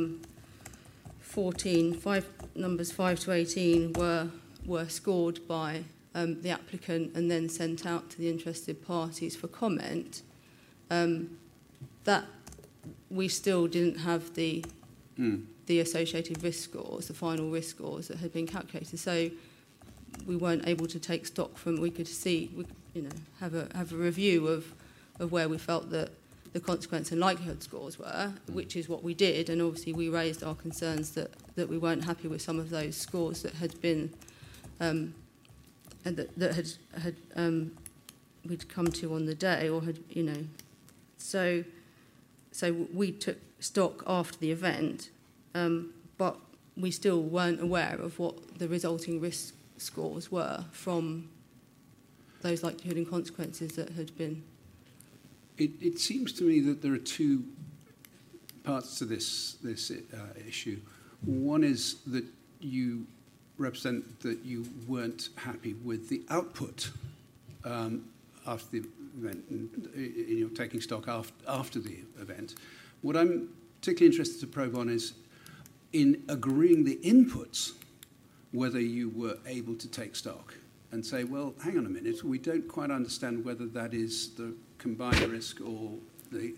14, numbers 5 to 18 were scored by the applicant and then sent out to the interested parties for comment, that we still didn't have the associated risk scores, the final risk scores that had been calculated. So we weren't able to take stock from. We could see, have a review of where we felt that the consequence and likelihood scores were, which is what we did. And obviously we raised our concerns that we weren't happy with some of those scores that had been and that had we'd come to on the day, or had so we took stock after the event, but we still weren't aware of what the resulting risk scores were from those likelihood and consequences that had been. It seems to me that there are 2 parts to this issue. One is that you represent that you weren't happy with the output after the event, and you're taking stock after the event. What I'm particularly interested to probe on is in agreeing the inputs, whether you were able to take stock and say, well, hang on a minute, we don't quite understand whether that is the combined risk or the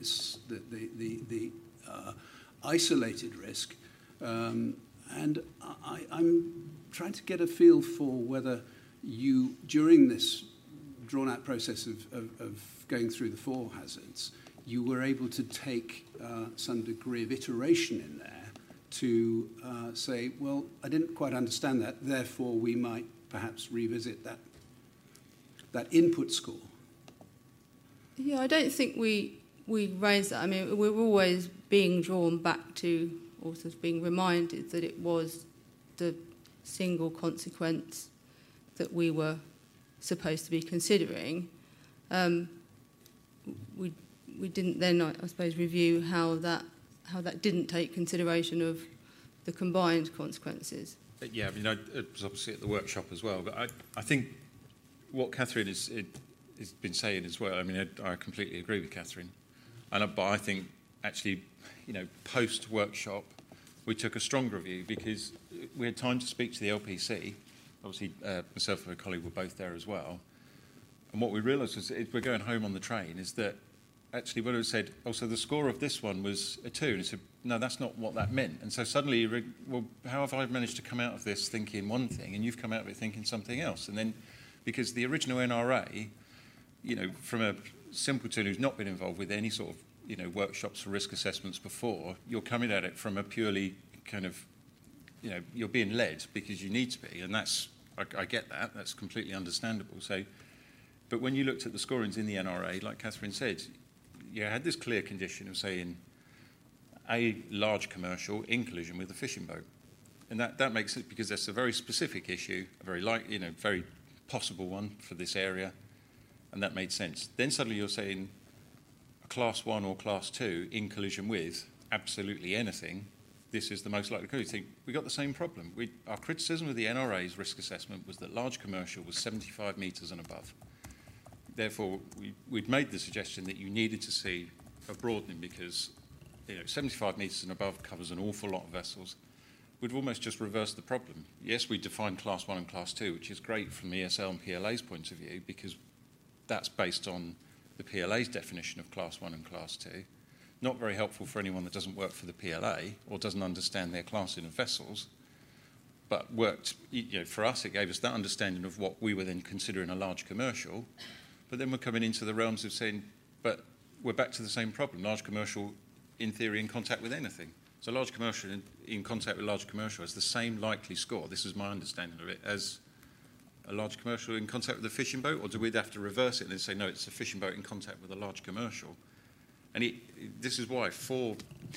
isolated risk. And I'm trying to get a feel for whether you, during this drawn-out process of going through the 4 hazards, you were able to take some degree of iteration in there to say, well, I didn't quite understand that, therefore we might perhaps revisit that input score. Yeah, I don't think we raise that. I mean, we're always being drawn back to, or sort of being reminded that it was the single consequence that we were supposed to be considering. We didn't then, I suppose, review how that didn't take consideration of the combined consequences. Yeah, I mean, it was obviously at the workshop as well, but I think what Catherine has been saying as well, I mean, I completely agree with Catherine. But I think actually, you know, post-workshop, we took a stronger view because we had time to speak to the LPC. Obviously, myself and a colleague were both there as well. And what we realised was, if we're going home on the train, is that actually when it was said, oh, so the score of this one was a 2, and it said, no, that's not what that meant. And so suddenly, well, how have I managed to come out of this thinking one thing, and you've come out of it thinking something else? And then, because the original NRA, you know, from a simpleton who's not been involved with any sort of, you know, workshops for risk assessments before, you're coming at it from a purely kind of, you know, you're being led because you need to be, and that's, I get that, that's completely understandable. So, but when you looked at the scorings in the NRA, like Catherine said, you had this clear condition of saying a large commercial in collision with a fishing boat. And that makes it, because that's a very specific issue, a very very possible one for this area, and that made sense. Then suddenly you're saying a class 1 or class 2 in collision with absolutely anything, this is the most likely collision. You think, we got the same problem. Our criticism of the NRA's risk assessment was that large commercial was 75 metres and above. Therefore, we'd made the suggestion that you needed to see a broadening because, you know, 75 metres and above covers an awful lot of vessels. We'd almost just reversed the problem. Yes, we defined class 1 and class 2, which is great from ESL and PLA's point of view because that's based on the PLA's definition of class 1 and class 2. Not very helpful for anyone that doesn't work for the PLA or doesn't understand their classing of vessels, but worked, you know, for us it gave us that understanding of what we were then considering a large commercial. But then we're coming into the realms of saying, but we're back to the same problem. Large commercial, in theory, in contact with anything. So large commercial in contact with large commercial has the same likely score, this is my understanding of it, as a large commercial in contact with a fishing boat? Or do we have to reverse it and then say, no, it's a fishing boat in contact with a large commercial? And this is why four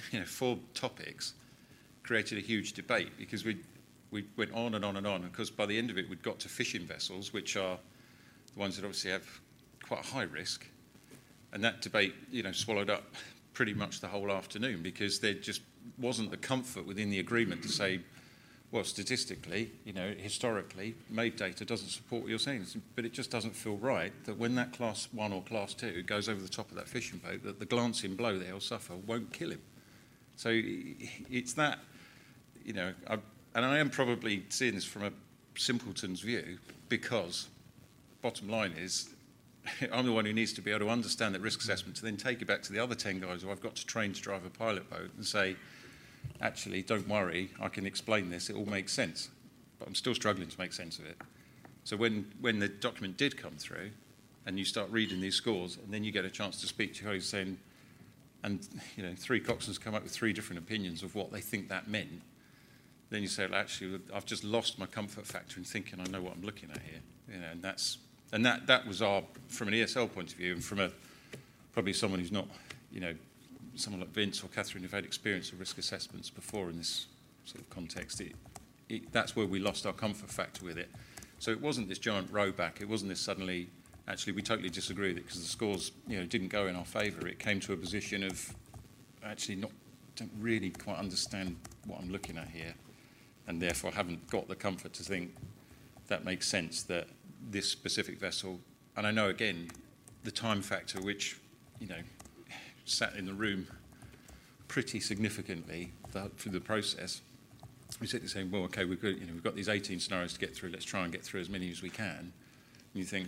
topics created a huge debate, because we went on and on and on. Because by the end of it, we'd got to fishing vessels, which are the ones that obviously have quite a high risk, and that debate, you know, swallowed up pretty much the whole afternoon because there just wasn't the comfort within the agreement to say, well, statistically, you know, historically, MAVE data doesn't support what you're saying, but it just doesn't feel right that when that class 1 or class 2 goes over the top of that fishing boat, that the glancing blow that he'll suffer won't kill him. So it's that, you know, and I am probably seeing this from a simpleton's view because bottom line is, I'm the one who needs to be able to understand that risk assessment to then take it back to the other 10 guys who I've got to train to drive a pilot boat and say, actually, don't worry, I can explain this, it all makes sense. But I'm still struggling to make sense of it. So when the document did come through and you start reading these scores and then you get a chance to speak to your colleagues saying, and you know, 3 coxswains come up with 3 different opinions of what they think that meant, then you say, well, actually, I've just lost my comfort factor in thinking I know what I'm looking at here. You know, and that was our, from an ESL point of view, and from probably someone who's not, you know, someone like Vince or Catherine who've had experience of risk assessments before in this sort of context, that's where we lost our comfort factor with it. So it wasn't this giant rowback. It wasn't this suddenly, actually, we totally disagree with it because the scores, you know, didn't go in our favour. It came to a position of actually don't really quite understand what I'm looking at here, and therefore haven't got the comfort to think that makes sense that this specific vessel, and I know again the time factor, which, you know, sat in the room pretty significantly through the process. We sit there saying, well, okay, we've got these 18 scenarios to get through. Let's try and get through as many as we can. And you think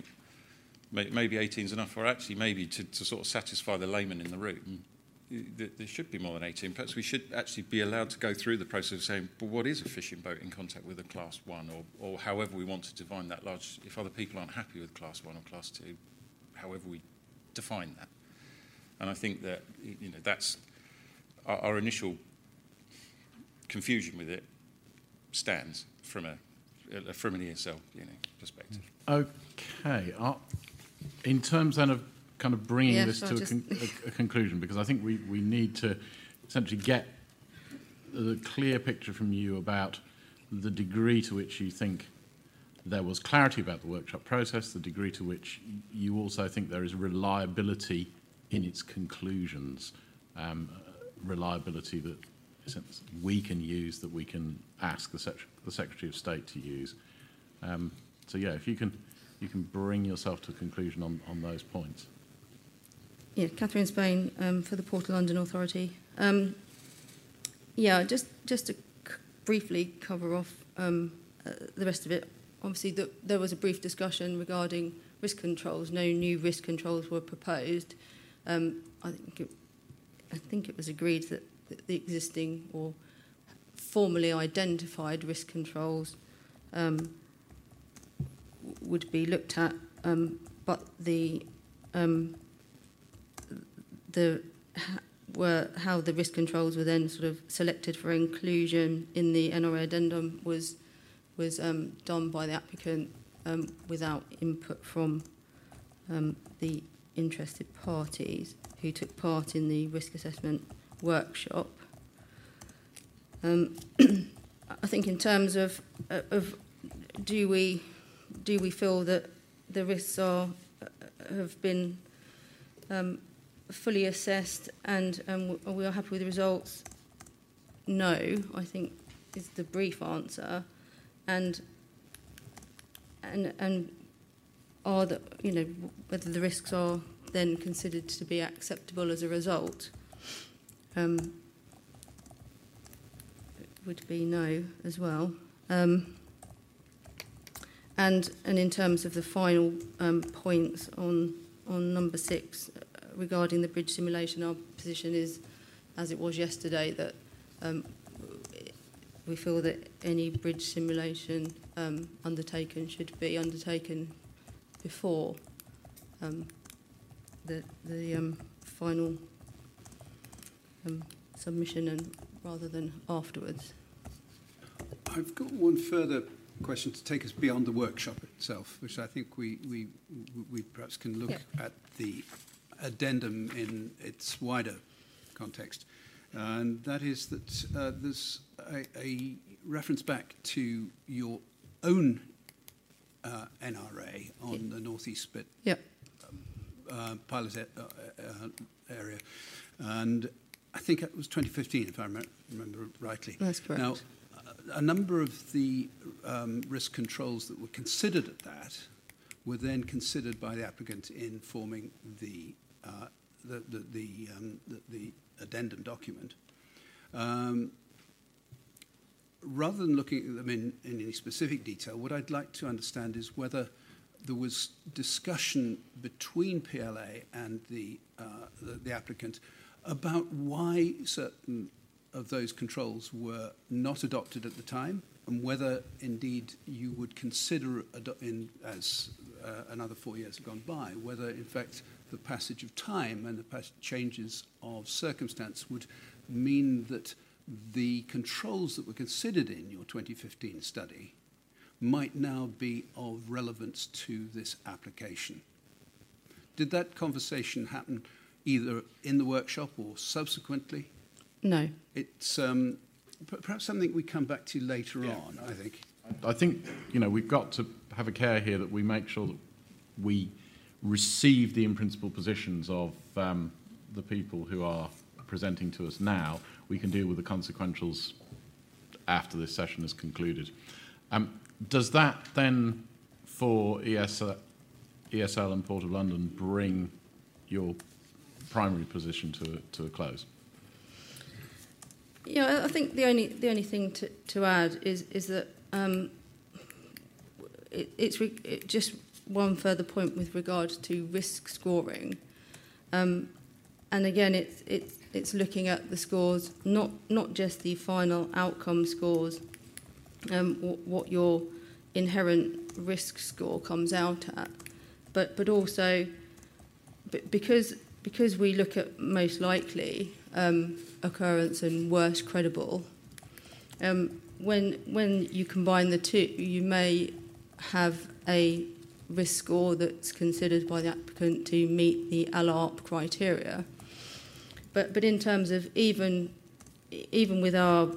maybe 18 is enough, or actually maybe to sort of satisfy the layman in the room, there should be more than 18. Perhaps we should actually be allowed to go through the process of saying, but what is a fishing boat in contact with a class 1, or however we want to define that large, if other people aren't happy with class 1 or class 2, however we define that. And I think that, you know, that's our initial confusion with it stands from an ESL, you know, perspective. Okay. In terms then of kind of bringing this so to a conclusion, because I think we need to essentially get a clear picture from you about the degree to which you think there was clarity about the workshop process, the degree to which you also think there is reliability in its conclusions, reliability that we can use, that we can ask the Secretary of State to use. So yeah, if you can bring yourself to a conclusion on those points. Yeah, Catherine Spain for the Port of London Authority. Yeah, just to briefly cover off the rest of it. Obviously, there was a brief discussion regarding risk controls. No new risk controls were proposed. I think it was agreed that the existing or formally identified risk controls would be looked at, but how the risk controls were then sort of selected for inclusion in the NRA addendum was done by the applicant without input from the interested parties who took part in the risk assessment workshop. I think in terms of do we feel that the risks have been fully assessed and we are happy with the results? No, I think is the brief answer. And are the, you know, whether the risks are then considered to be acceptable as a result would be no as well. And in terms of the final points on number 6 regarding the bridge simulation, our position is, as it was yesterday, that we feel that any bridge simulation undertaken should be undertaken before the final submission, and rather than afterwards. I've got one further question to take us beyond the workshop itself, which I think we perhaps can look at the addendum in its wider context. And that is that there's a reference back to your own NRA on the northeast spit pilot area. And I think it was 2015, if I remember rightly. That's correct. Now, a number of the risk controls that were considered at that were then considered by the applicant in forming the addendum document. Rather than looking at them in any specific detail, what I'd like to understand is whether there was discussion between PLA and the applicant about why certain of those controls were not adopted at the time, and whether indeed you would consider, as another 4 years have gone by, whether in fact the passage of time and the changes of circumstance would mean that the controls that were considered in your 2015 study might now be of relevance to this application. Did that conversation happen either in the workshop or subsequently? No. It's perhaps something we come back to later on, I think. I think, you know, we've got to have a care here that we make sure that we receive the in-principle positions of the people who are presenting to us now. We can deal with the consequentials after this session is concluded. Does that then, for ESL and Port of London, bring your primary position to a close? Yeah, I think the only thing to add is that it's just one further point with regard to risk scoring, and again it's looking at the scores, not just the final outcome scores, what your inherent risk score comes out at, but also because because we look at most likely occurrence and worst credible, when you combine the two, you may have a risk score that's considered by the applicant to meet the ALARP criteria. But in terms of even with our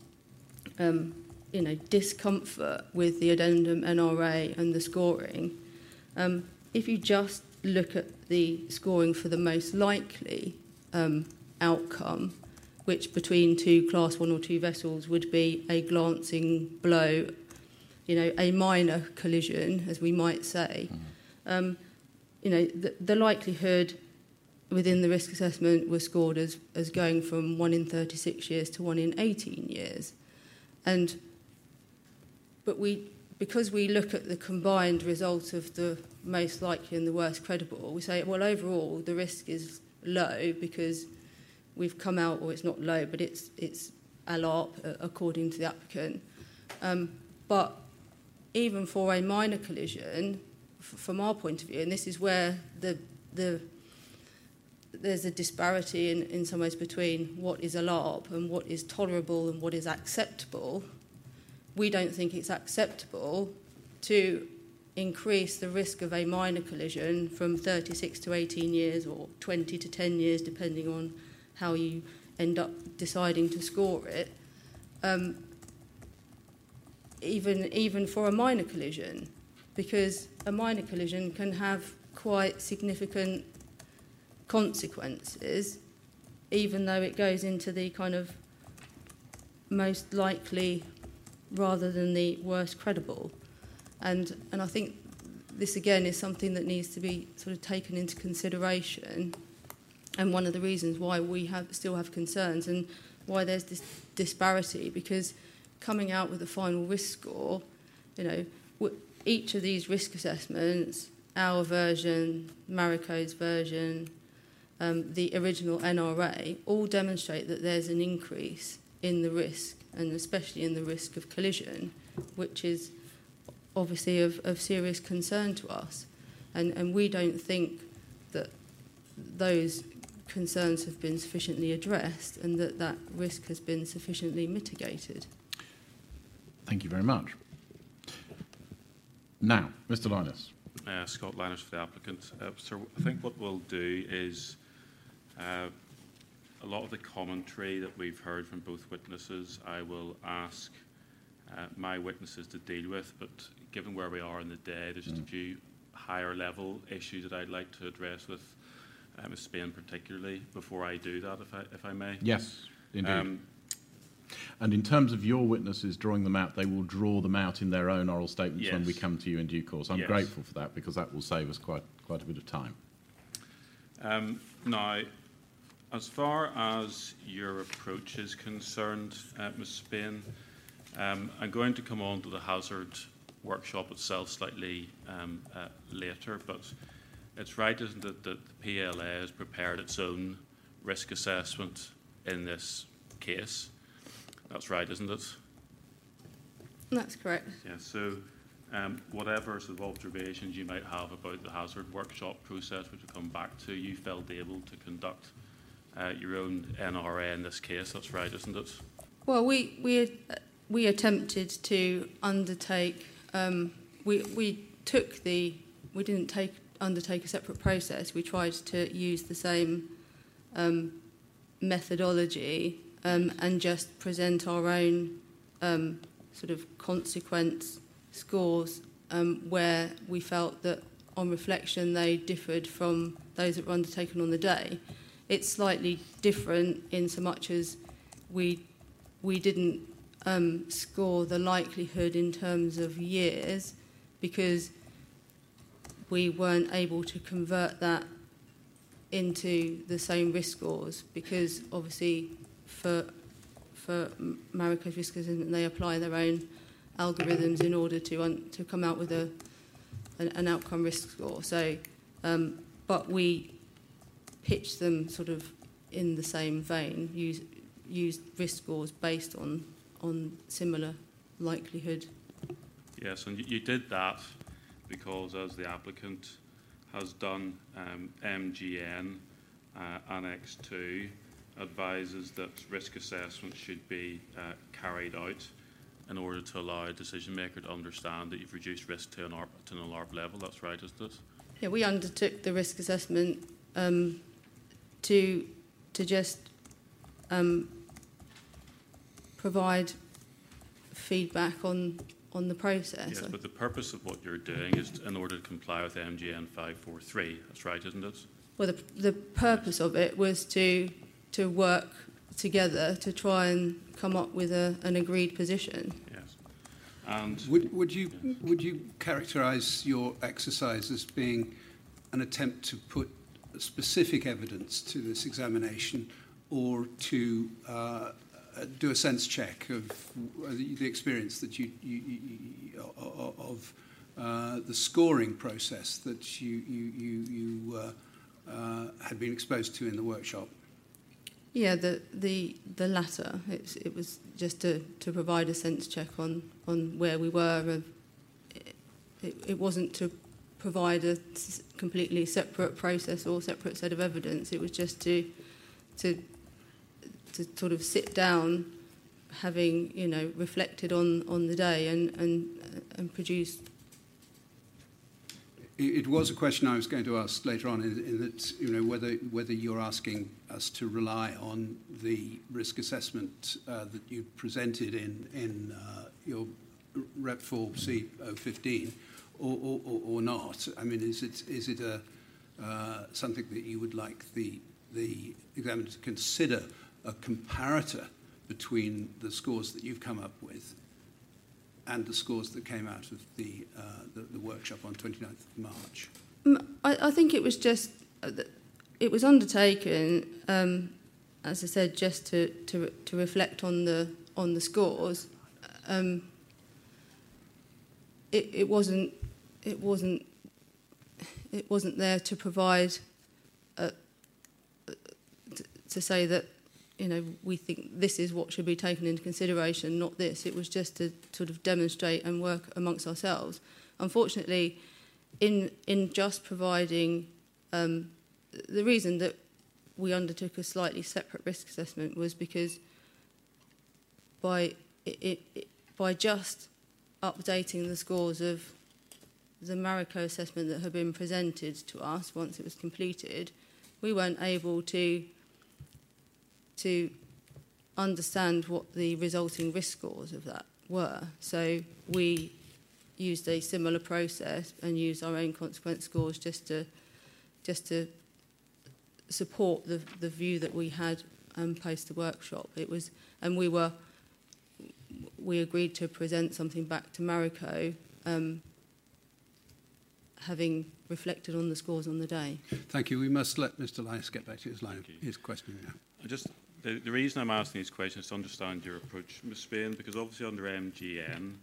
discomfort with the addendum NRA and the scoring, if you just look at the scoring for the most likely outcome, which between two Class 1 or 2 vessels would be a glancing blow, a minor collision, as we might say, the likelihood within the risk assessment was scored as going from 1 in 36 years to 1 in 18 years. Because we look at the combined result of the most likely and the worst credible, we say, well, overall, the risk is low because we've come out, or it's not low, but it's ALARP according to the applicant. But even for a minor collision, from our point of view, and this is where there's a disparity in some ways between what is ALARP and what is tolerable and what is acceptable. We don't think it's acceptable to increase the risk of a minor collision from 36 to 18 years or 20 to 10 years, depending on how you end up deciding to score it, even for a minor collision, because a minor collision can have quite significant consequences, even though it goes into the kind of most likely rather than the worst credible. And I think this, again, is something that needs to be sort of taken into consideration, and one of the reasons why we still have concerns and why there's this disparity, because coming out with a final risk score, each of these risk assessments, our version, Marico's version, the original NRA, all demonstrate that there's an increase in the risk, and especially in the risk of collision, which is obviously of serious concern to us. And we don't think that those concerns have been sufficiently addressed and that risk has been sufficiently mitigated. Thank you very much. Now, Mr. Linus. Scott Linus for the applicant. So I think what we'll do is a lot of the commentary that we've heard from both witnesses, I will ask my witnesses to deal with, but given where we are in the day, there's just a few higher level issues that I'd like to address with Ms. Spain particularly before I do that, if I may. Yes, indeed. And in terms of your witnesses drawing them out, they will draw them out in their own oral statements when we come to you in due course. I'm grateful for that, because that will save us quite a bit of time. Now, as far as your approach is concerned, Ms. Spain, I'm going to come on to the hazard workshop itself slightly later, but it's right, isn't it, that the PLA has prepared its own risk assessment in this case? That's right, isn't it? That's correct. Yeah, so whatever sort of observations you might have about the hazard workshop process, which we'll come back to, you felt able to conduct your own NRA in this case. That's right, isn't it? Well, we attempted to undertake. We didn't undertake a separate process. We tried to use the same methodology and just present our own sort of consequence scores where we felt that on reflection they differed from those that were undertaken on the day. It's slightly different in so much as we didn't score the likelihood in terms of years, because we weren't able to convert that into the same risk scores, because obviously for Marico's risk assessment they apply their own algorithms in order to come out with an outcome risk score. So, but we pitched them sort of in the same vein, used risk scores based on similar likelihood. Yes, and you did that because, as the applicant has done, MGN Annex 2 advises that risk assessment should be carried out in order to allow a decision maker to understand that you've reduced risk to an ALARP level. That's right, isn't it? Yeah, we undertook the risk assessment to just provide feedback on the process. Yes, but the purpose of what you're doing is in order to comply with MGN 543. That's right, isn't it? Well, the purpose of it was to work together to try and come up with an agreed position. Yes. And would you characterise your exercise as being an attempt to put specific evidence to this examination, or to do a sense check of the experience that of the scoring process that you had been exposed to in the workshop? Yeah, the latter. It was just to provide a sense check on where we were. It wasn't to provide a completely separate process or separate set of evidence. It was just to sort of sit down, having reflected on the day and produce. It was a question I was going to ask later on, in that whether you're asking us to rely on the risk assessment that you presented in your Rep 4C 015 or not. I mean, is it something that you would like the examiner to consider a comparator between the scores that you've come up with and the scores that came out of the workshop on 29th of March? I think it was just it was undertaken, as I said, just to reflect on the scores. It wasn't there to provide to say that we think this is what should be taken into consideration, not this. It was just to sort of demonstrate and work amongst ourselves. Unfortunately, in just providing the reason that we undertook a slightly separate risk assessment was because by just updating the scores of the Marico assessment that had been presented to us once it was completed, we weren't able to understand what the resulting risk scores of that were. So we used a similar process and used our own consequence scores just to support the view that we had post the workshop. It was, and we agreed to present something back to Marico, having reflected on the scores on the day. Thank you. We must let Mr. Lyons get back to his question now. The reason I'm asking these questions is to understand your approach, Ms. Spain, because obviously under MGN,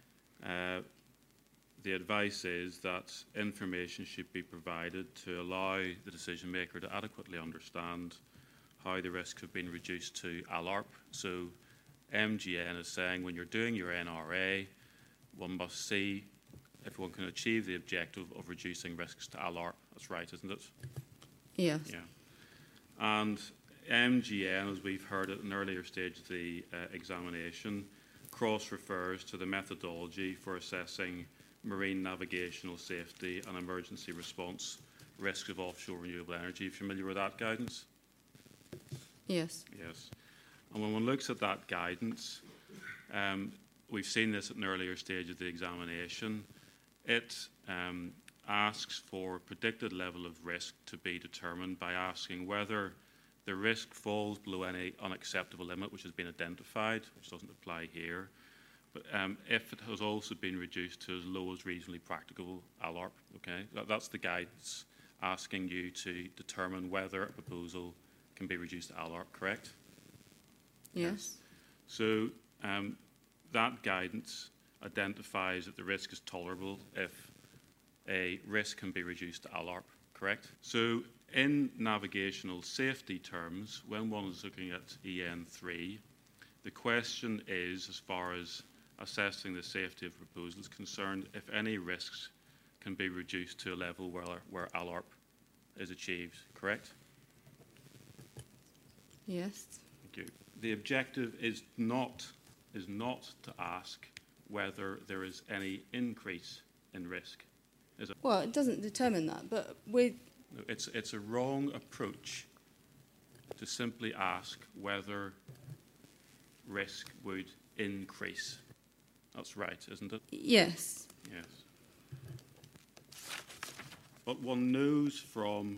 the advice is that information should be provided to allow the decision maker to adequately understand how the risks have been reduced to ALARP. So MGN is saying when you're doing your NRA, one must see if one can achieve the objective of reducing risks to ALARP. That's right, isn't it? Yes. Yeah. And MGN, as we've heard at an earlier stage of the examination, cross-refers to the methodology for assessing marine navigational safety and emergency response risks of offshore renewable energy. Are you familiar with that guidance? Yes. Yes. And when one looks at that guidance, we've seen this at an earlier stage of the examination, it asks for a predicted level of risk to be determined by asking whether the risk falls below any unacceptable limit which has been identified, which doesn't apply here, but if it has also been reduced to as low as reasonably practicable ALARP. Okay, that's the guidance asking you to determine whether a proposal can be reduced to ALARP, correct? Yes. So that guidance identifies that the risk is tolerable if a risk can be reduced to ALARP, correct? So in navigational safety terms, when one is looking at EN3, the question is, as far as assessing the safety of proposals concerned, if any risks can be reduced to a level where ALARP is achieved, correct? Yes. Thank you. The objective is not to ask whether there is any increase in risk. Is it? Well, it doesn't determine that, but we. No, it's a wrong approach to simply ask whether risk would increase. That's right, isn't it? Yes. Yes. But one knows from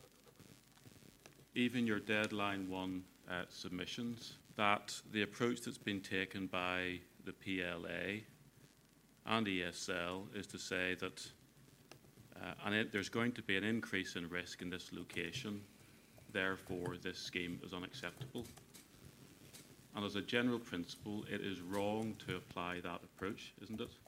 even your deadline one submissions that the approach that's been taken by the PLA and ESL is to say that there's going to be an increase in risk in this location, therefore this scheme is unacceptable. And as a general principle, it is wrong to apply that approach, isn't it?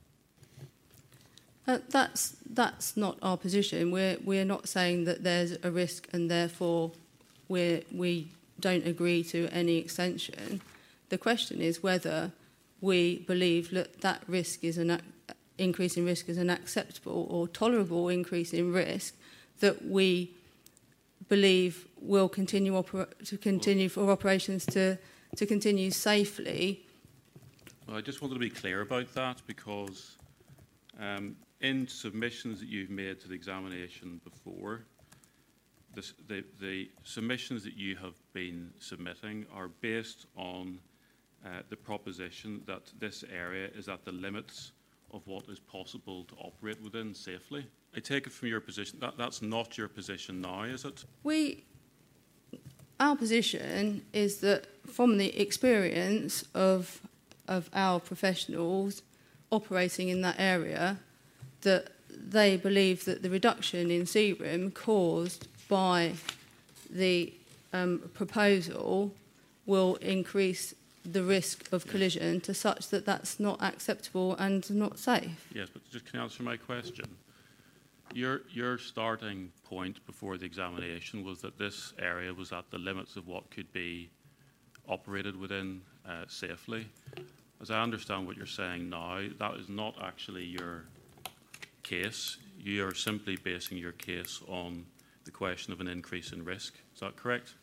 That's not our position. We're not saying that there's a risk and therefore we don't agree to any extension. The question is whether we believe that risk is an increase in risk is an acceptable or tolerable increase in risk that we believe will continue for operations to continue safely. Well, I just wanted to be clear about that because in submissions that you've made to the examination before, the submissions that you have been submitting are based on the proposition that this area is at the limits of what is possible to operate within safely. I take it from your position that that's not your position now, is it? Our position is that from the experience of our professionals operating in that area, that they believe that the reduction in serum caused by the proposal will increase the risk of collision to such that that's not acceptable and not safe. Yes, but just can you answer my question? Your starting point before the examination was that this area was at the limits of what could be operated within safely. As I understand what you're saying now, that is not actually your case. You are simply basing your case on the question of an increase in risk. Is that correct?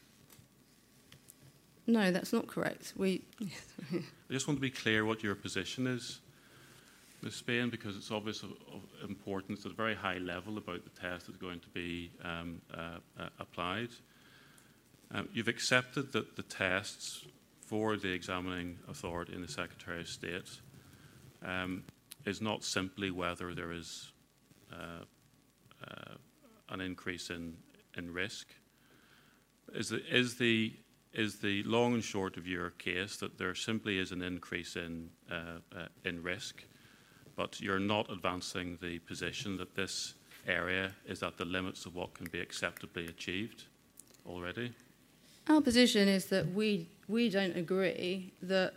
No, that's not correct. I just want to be clear what your position is, Ms. Spain, because it's obvious of importance at a very high level about the test that's going to be applied. You've accepted that the tests for the examining authority and the Secretary of State is not simply whether there is an increase in risk. Is the long and short of your case that there simply is an increase in risk, but you're not advancing the position that this area is at the limits of what can be acceptably achieved already? Our position is that we don't agree that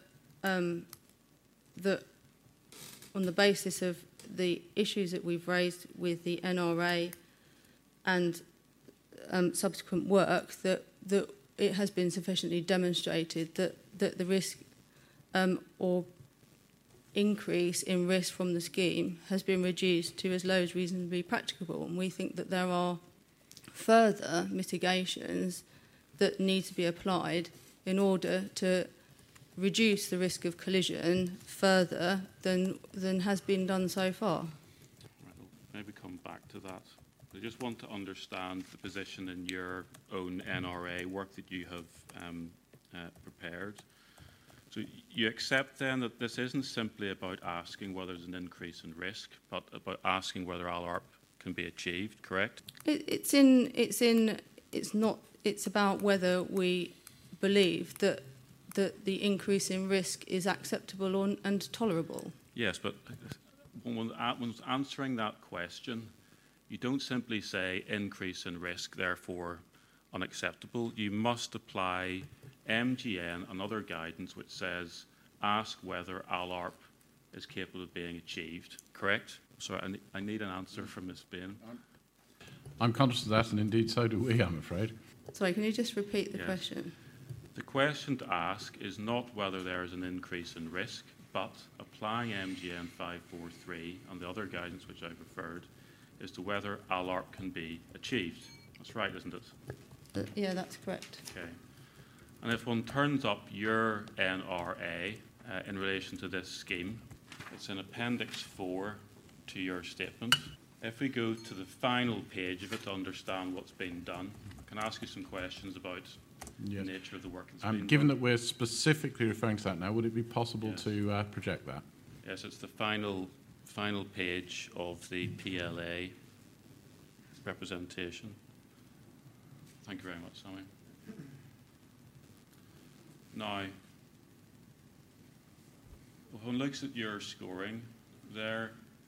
that on the basis of the issues that we've raised with the NRA and subsequent work that it has been sufficiently demonstrated that the risk or increase in risk from the scheme has been reduced to as low as reasonably practicable. And we think that there are further mitigations that need to be applied in order to reduce the risk of collision further than has been done so far. Right, we'll maybe come back to that. I just want to understand the position in your own NRA work that you have prepared. So you accept then that this isn't simply about asking whether there's an increase in risk, but about asking whether ALARP can be achieved, correct? It's about whether we believe that the increase in risk is acceptable and tolerable. Yes, but when answering that question, you don't simply say increase in risk, therefore unacceptable. You must apply MGN and other guidance which says ask whether ALARP is capable of being achieved, correct? So I need an answer from Ms. Bain. I'm conscious of that, and indeed so do we, I'm afraid. Sorry, can you just repeat the question? The question to ask is not whether there is an increase in risk, but applying MGN 543 and the other guidance which I've referred is to whether ALARP can be achieved. That's right, isn't it? Yeah, that's correct. Okay. And if one turns up your NRA in relation to this scheme, it's in Appendix 4 to your statement. If we go to the final page of it to understand what's been done, I can ask you some questions about Yes. the nature of the work that's been Given done. that we're specifically referring to that now, would it be possible Yes. to project that? Yes, it's the final page of the PLA representation. Thank you very much, Sammy. Now, if one looks at your scoring there,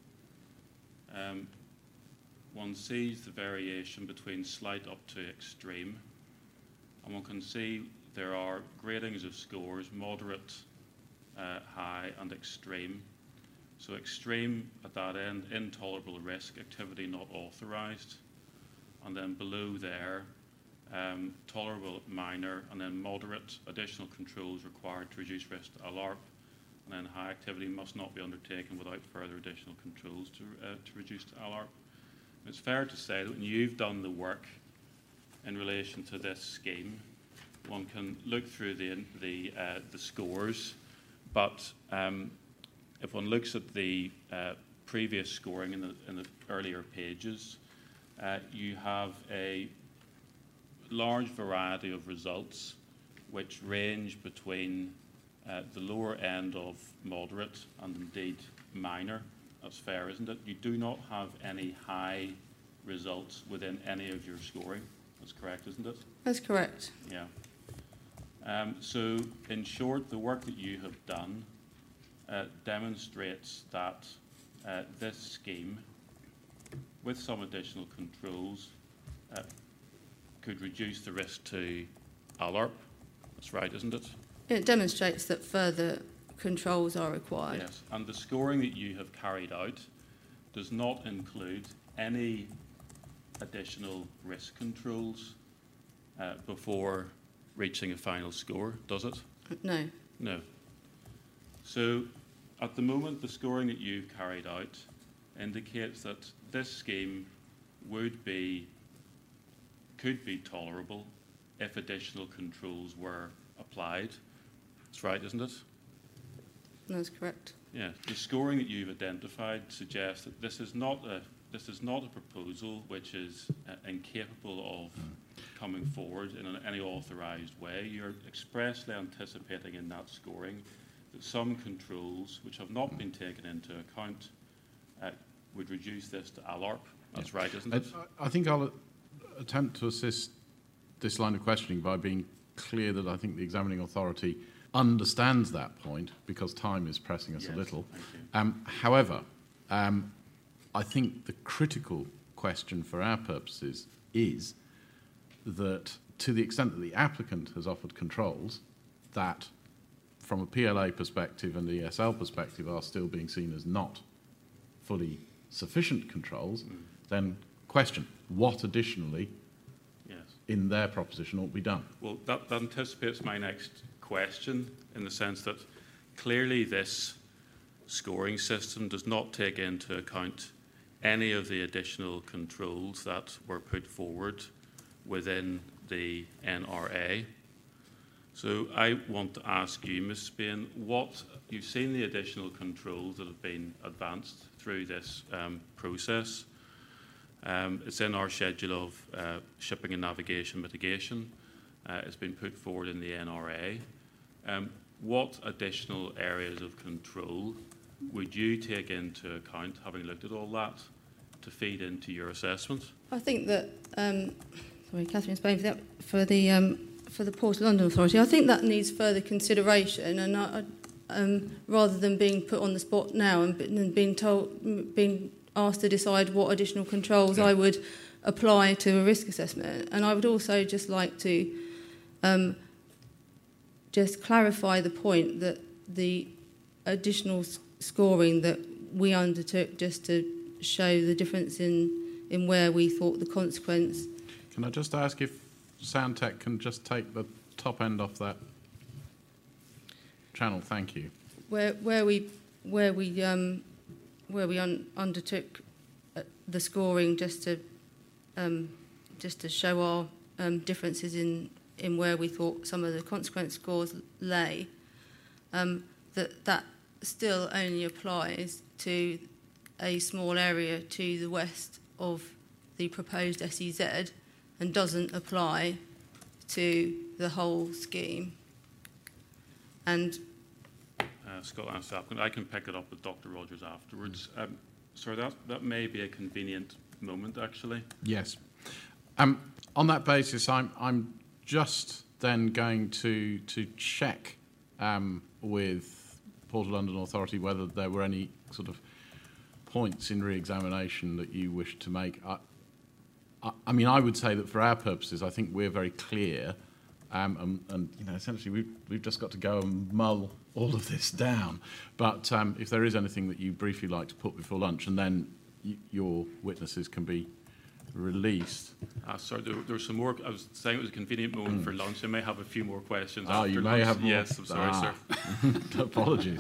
one sees the variation between slight up to extreme, and one can see there are gradings of scores, moderate, high, and extreme. So extreme at that end, intolerable risk, activity not authorised, and then below there, tolerable minor, and then moderate, additional controls required to reduce risk to ALARP, and then high activity must not be undertaken without further additional controls to reduce to ALARP. It's fair to say that when you've done the work in relation to this scheme, one can look through the scores, but if one looks at the previous scoring in the earlier pages, you have a large variety of results which range between the lower end of moderate and indeed minor. That's fair, isn't it? You do not have any high results within any of your scoring. That's correct, isn't it? That's correct. Yeah. So, in short, the work that you have done demonstrates that this scheme, with some additional controls, could reduce the risk to ALARP. That's right, isn't it? It demonstrates that further controls are required. Yes, and the scoring that you have carried out does not include any additional risk controls before reaching a final score, does it? No. No. So, at the moment, the scoring that you've carried out indicates that this scheme could be tolerable if additional controls were applied. That's right, isn't it? That's correct. Yeah. The scoring that you've identified suggests that this is not a proposal which is incapable of coming forward in any authorised way. You're expressly anticipating in that scoring that some controls which have not been taken into account would reduce this to ALARP. That's right, isn't it? I think I'll attempt to assist this line of questioning by being clear that I think the examining authority understands that point because time is pressing us a little. However, I think the critical question for our purposes is that to the extent that the applicant has offered controls that from a PLA perspective and the ESL perspective are still being seen as not fully sufficient controls, then question, what additionally in their proposition ought to be done? Well, that anticipates my next question in the sense that clearly this scoring system does not take into account any of the additional controls that were put forward within the NRA. So I want to ask you, Ms. Spain, you've seen the additional controls that have been advanced through this process. It's in our schedule of shipping and navigation mitigation. It's been put forward in the NRA. What additional areas of control would you take into account, having looked at all that, to feed into your assessment? I think that, Catherine Spain for the Port of London Authority, I think that needs further consideration, and rather than being put on the spot now and being asked to decide what additional controls I would apply to a risk assessment. And I would also just like to just clarify the point that the additional scoring that we undertook just to show the difference in where we thought the consequence. Can I just ask if Soundtech can just take the top end off that channel? Thank you. Where we undertook the scoring just to show our differences in in where we thought some of the consequence scores lay, that still only applies to a small area to the west of the proposed SEZ and doesn't apply to the whole scheme. And Scott asked applicant, I can pick it up with Dr. Rogers afterwards. Sorry, that may be a convenient moment, actually. Yes. On that basis, I'm just then going to check with Port of London Authority whether there were any sort of points in re-examination that you wish to make. I mean, I would say that for our purposes, I think we're very clear, and you know, essentially we've just got to go and mull all of this down. But if there is anything that you briefly like to put before lunch, and then your witnesses can be released. Sorry, there were some more. I was saying it was a convenient moment for lunch. I may have a few more questions. Oh, after you may lunch. have more. Yes, I'm sorry, sir. Apologies.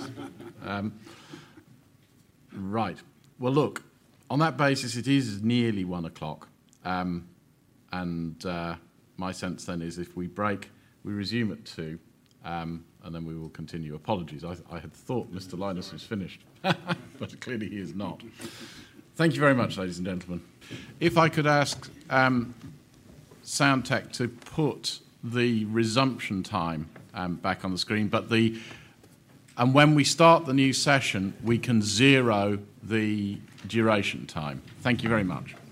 Right. Well, look, on that basis, it is nearly 1 o'clock. And my sense then is if we break, we resume at 2, and then we will continue. Apologies. I had thought Mr. Linus was finished, but clearly he is not. Thank you very much, ladies and gentlemen. If I could ask Soundtech to put the resumption time back on the screen, and when we start the new session, we can zero the duration time. Thank you very much.